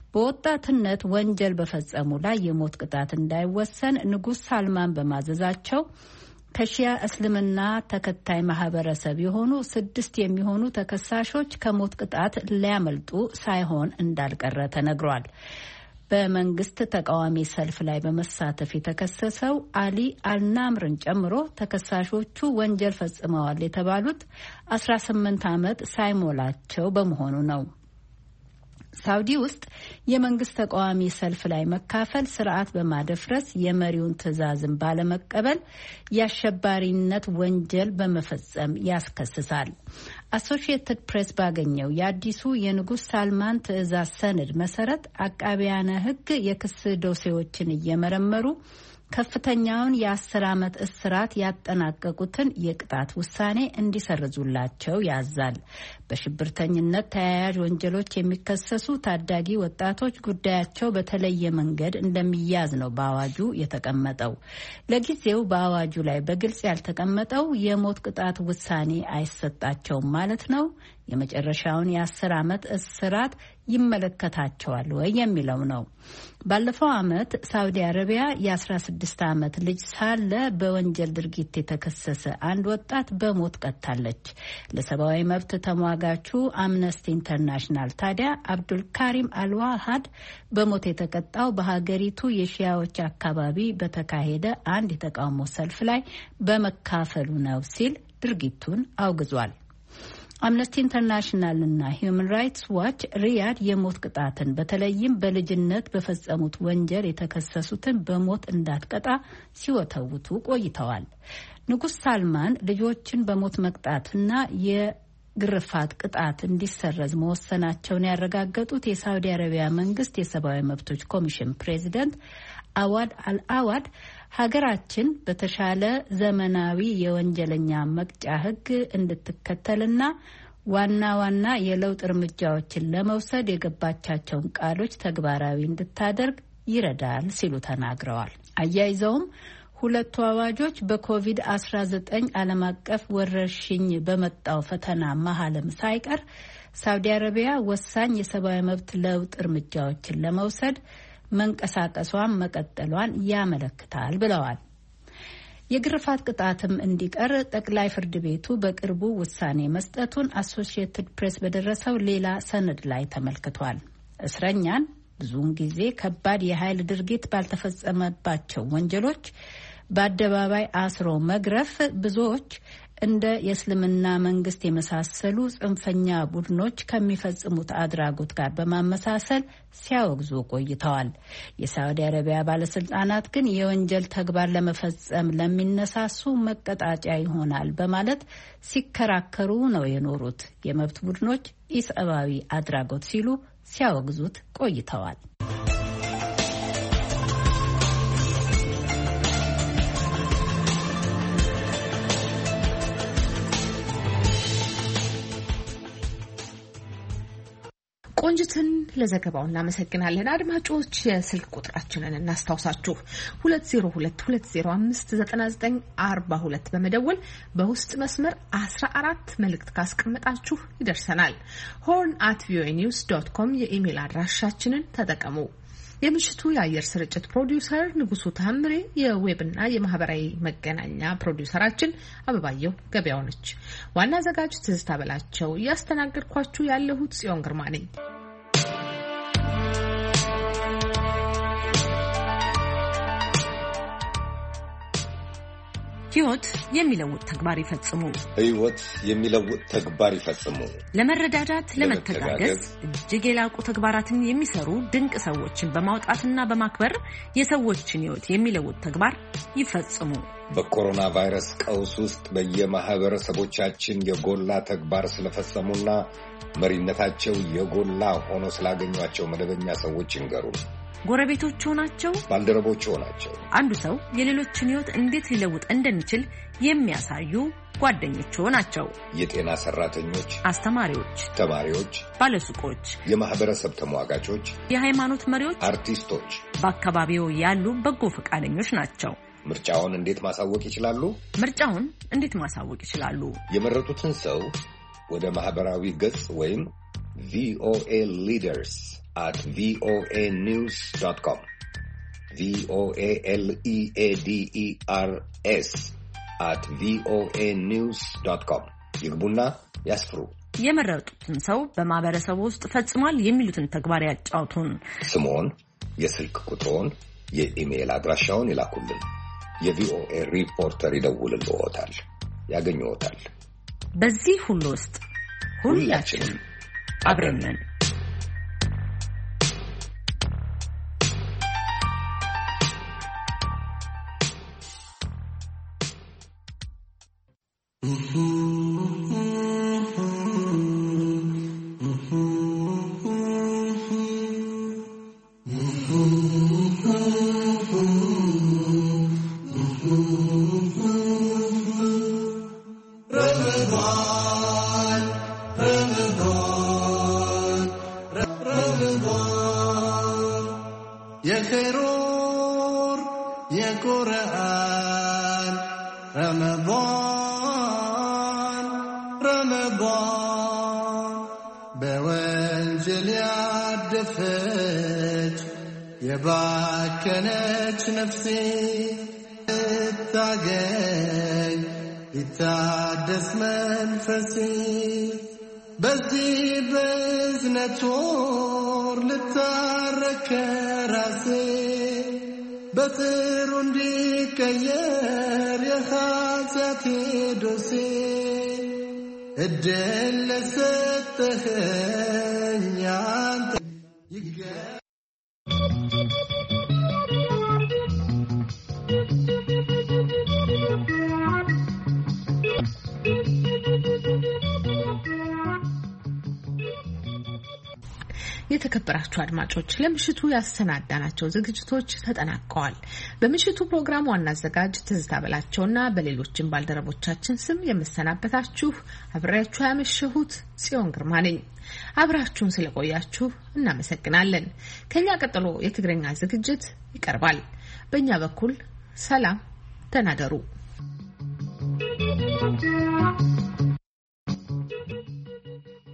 በወጣትነት ወንጀል በፈጸሙ ላይ የሞት ቅጣት እንዳይወሰን ንጉስ ሳልማን በማዘዛቸው ከሺያ እስልምና ተከታይ ማህበረሰብ የሆኑ ስድስት የሚሆኑ ተከሳሾች ከሞት ቅጣት ሊያመልጡ ሳይሆን እንዳልቀረ ተነግሯል። በመንግስት ተቃዋሚ ሰልፍ ላይ በመሳተፍ የተከሰሰው አሊ አልናምርን ጨምሮ ተከሳሾቹ ወንጀል ፈጽመዋል የተባሉት አስራ ስምንት ዓመት ሳይሞላቸው በመሆኑ ነው። ሳውዲ ውስጥ የመንግስት ተቃዋሚ ሰልፍ ላይ መካፈል ስርዓት በማደፍረስ የመሪውን ትዕዛዝን ባለመቀበል የአሸባሪነት ወንጀል በመፈጸም ያስከስሳል። አሶሺየትድ ፕሬስ ባገኘው የአዲሱ የንጉስ ሳልማን ትዕዛዝ ሰነድ መሰረት አቃቢያነ ሕግ የክስ ዶሴዎችን እየመረመሩ ከፍተኛውን የአስር ዓመት እስራት ያጠናቀቁትን የቅጣት ውሳኔ እንዲሰርዙላቸው ያዛል። በሽብርተኝነት ተያያዥ ወንጀሎች የሚከሰሱ ታዳጊ ወጣቶች ጉዳያቸው በተለየ መንገድ እንደሚያዝ ነው በአዋጁ የተቀመጠው። ለጊዜው በአዋጁ ላይ በግልጽ ያልተቀመጠው የሞት ቅጣት ውሳኔ አይሰጣቸውም ማለት ነው። የመጨረሻውን የአስር ዓመት እስራት ይመለከታቸዋል ወይ የሚለው ነው። ባለፈው ዓመት ሳውዲ አረቢያ የአስራ ስድስት ዓመት ልጅ ሳለ በወንጀል ድርጊት የተከሰሰ አንድ ወጣት በሞት ቀጣለች። ለሰብአዊ መብት ተሟጋቹ አምነስቲ ኢንተርናሽናል ታዲያ አብዱል ካሪም አልዋሃድ በሞት የተቀጣው በሀገሪቱ የሺያዎች አካባቢ በተካሄደ አንድ የተቃውሞ ሰልፍ ላይ በመካፈሉ ነው ሲል ድርጊቱን አውግዟል። አምነስቲ ኢንተርናሽናል እና ሂዩማን ራይትስ ዋች ሪያድ የሞት ቅጣትን በተለይም በልጅነት በፈጸሙት ወንጀል የተከሰሱትን በሞት እንዳትቀጣ ሲወተውቱ ቆይተዋል። ንጉስ ሳልማን ልጆችን በሞት መቅጣትና የግርፋት ቅጣት እንዲሰረዝ መወሰናቸውን ያረጋገጡት የሳውዲ አረቢያ መንግስት የሰብአዊ መብቶች ኮሚሽን ፕሬዚደንት አዋድ አልአዋድ ሀገራችን በተሻለ ዘመናዊ የወንጀለኛ መቅጫ ሕግ እንድትከተልና ዋና ዋና የለውጥ እርምጃዎችን ለመውሰድ የገባቻቸውን ቃሎች ተግባራዊ እንድታደርግ ይረዳል ሲሉ ተናግረዋል። አያይዘውም ሁለቱ አዋጆች በኮቪድ አስራ ዘጠኝ ዓለም አቀፍ ወረርሽኝ በመጣው ፈተና መሀልም ሳይቀር ሳውዲ አረቢያ ወሳኝ የሰብአዊ መብት ለውጥ እርምጃዎችን ለመውሰድ መንቀሳቀሷን መቀጠሏን ያመለክታል ብለዋል። የግርፋት ቅጣትም እንዲቀር ጠቅላይ ፍርድ ቤቱ በቅርቡ ውሳኔ መስጠቱን አሶሺየትድ ፕሬስ በደረሰው ሌላ ሰነድ ላይ ተመልክቷል። እስረኛን ብዙውን ጊዜ ከባድ የኃይል ድርጊት ባልተፈጸመባቸው ወንጀሎች በአደባባይ አስሮ መግረፍ ብዙዎች እንደ የእስልምና መንግስት የመሳሰሉ ጽንፈኛ ቡድኖች ከሚፈጽሙት አድራጎት ጋር በማመሳሰል ሲያወግዙ ቆይተዋል። የሳዑዲ አረቢያ ባለስልጣናት ግን የወንጀል ተግባር ለመፈጸም ለሚነሳሱ መቀጣጫ ይሆናል በማለት ሲከራከሩ ነው የኖሩት። የመብት ቡድኖች ኢሰብአዊ አድራጎት ሲሉ ሲያወግዙት ቆይተዋል። ቆንጅትን ለዘገባው እናመሰግናለን። አድማጮች የስልክ ቁጥራችንን እናስታውሳችሁ ሁለት ዜሮ ሁለት ሁለት ዜሮ አምስት ዘጠና ዘጠኝ አርባ ሁለት በመደወል በውስጥ መስመር አስራ አራት መልእክት ካስቀመጣችሁ ይደርሰናል። ሆርን አት ቪኦኤ ኒውስ ዶት ኮም የኢሜል አድራሻችንን ተጠቀሙ። የምሽቱ የአየር ስርጭት ፕሮዲውሰር ንጉሱ ታምሬ፣ የዌብና የማህበራዊ መገናኛ ፕሮዲውሰራችን አበባየው ገበያው ነች። ዋና አዘጋጅ ትዝታ በላቸው፣ እያስተናገድኳችሁ ያለሁት ጽዮን ግርማ ነኝ። ህይወት የሚለውጥ ተግባር ይፈጽሙ። ህይወት የሚለውጥ ተግባር ይፈጽሙ። ለመረዳዳት፣ ለመተጋገዝ እጅግ የላቁ ተግባራትን የሚሰሩ ድንቅ ሰዎችን በማውጣትና በማክበር የሰዎችን ህይወት የሚለውጥ ተግባር ይፈጽሙ። በኮሮና ቫይረስ ቀውስ ውስጥ በየማህበረሰቦቻችን የጎላ ተግባር ስለፈጸሙና መሪነታቸው የጎላ ሆኖ ስላገኟቸው መደበኛ ሰዎች ይንገሩ። ጎረቤቶች ሆናቸው፣ ባልደረቦች ሆናቸው፣ አንዱ ሰው የሌሎችን ህይወት እንዴት ሊለውጥ እንደሚችል የሚያሳዩ ጓደኞች ሆናቸው። የጤና ሰራተኞች፣ አስተማሪዎች፣ ተማሪዎች፣ ባለሱቆች፣ የማህበረሰብ ተሟጋቾች፣ የሃይማኖት መሪዎች፣ አርቲስቶች፣ በአካባቢው ያሉ በጎ ፈቃደኞች ናቸው። ምርጫውን እንዴት ማሳወቅ ይችላሉ? ምርጫውን እንዴት ማሳወቅ ይችላሉ? የመረጡትን ሰው ወደ ማህበራዊ ገጽ ወይም ቪኦኤ ሊደርስ at ቪኦኤ ኒውስ ዶት ኮም ቪኦኤ ኤል ኢ ኤ ዲ ኢ አር ኤስ at ቪኦኤ ኒውስ ዶት ኮም ይግቡና ያስፍሩ። የመረጡትን ሰው በማህበረሰቡ ውስጥ ፈጽሟል የሚሉትን ተግባር ያጫውቱን። ስሞን፣ የስልክ ቁጥሮን፣ የኢሜይል አድራሻውን ይላኩልን። የቪኦኤ ሪፖርተር ይደውልልዎታል፣ ያገኙዎታል። በዚህ ሁሉ ውስጥ ሁላችንም አብረን ነን። የባከነች ነፍሴ ታገኝ ይታደስ መንፈሴ በዚህ በዝነት ወር ልታረከ ራሴ በጥሩ እንዲቀየር የኃጢአቴ ዶሴ እድል ለሰጠኸኝ አንተ ይገ የተከበራችሁ አድማጮች ለምሽቱ ያሰናዳናቸው ዝግጅቶች ተጠናቀዋል። በምሽቱ ፕሮግራም ዋና አዘጋጅ ትዝታ በላቸውና በሌሎችም ባልደረቦቻችን ስም የምሰናበታችሁ አብሬያችሁ ያመሸሁት ጽዮን ግርማ ነኝ። አብራችሁን ስለቆያችሁ እናመሰግናለን። ከኛ ቀጥሎ የትግርኛ ዝግጅት ይቀርባል። በእኛ በኩል ሰላም ተናደሩ።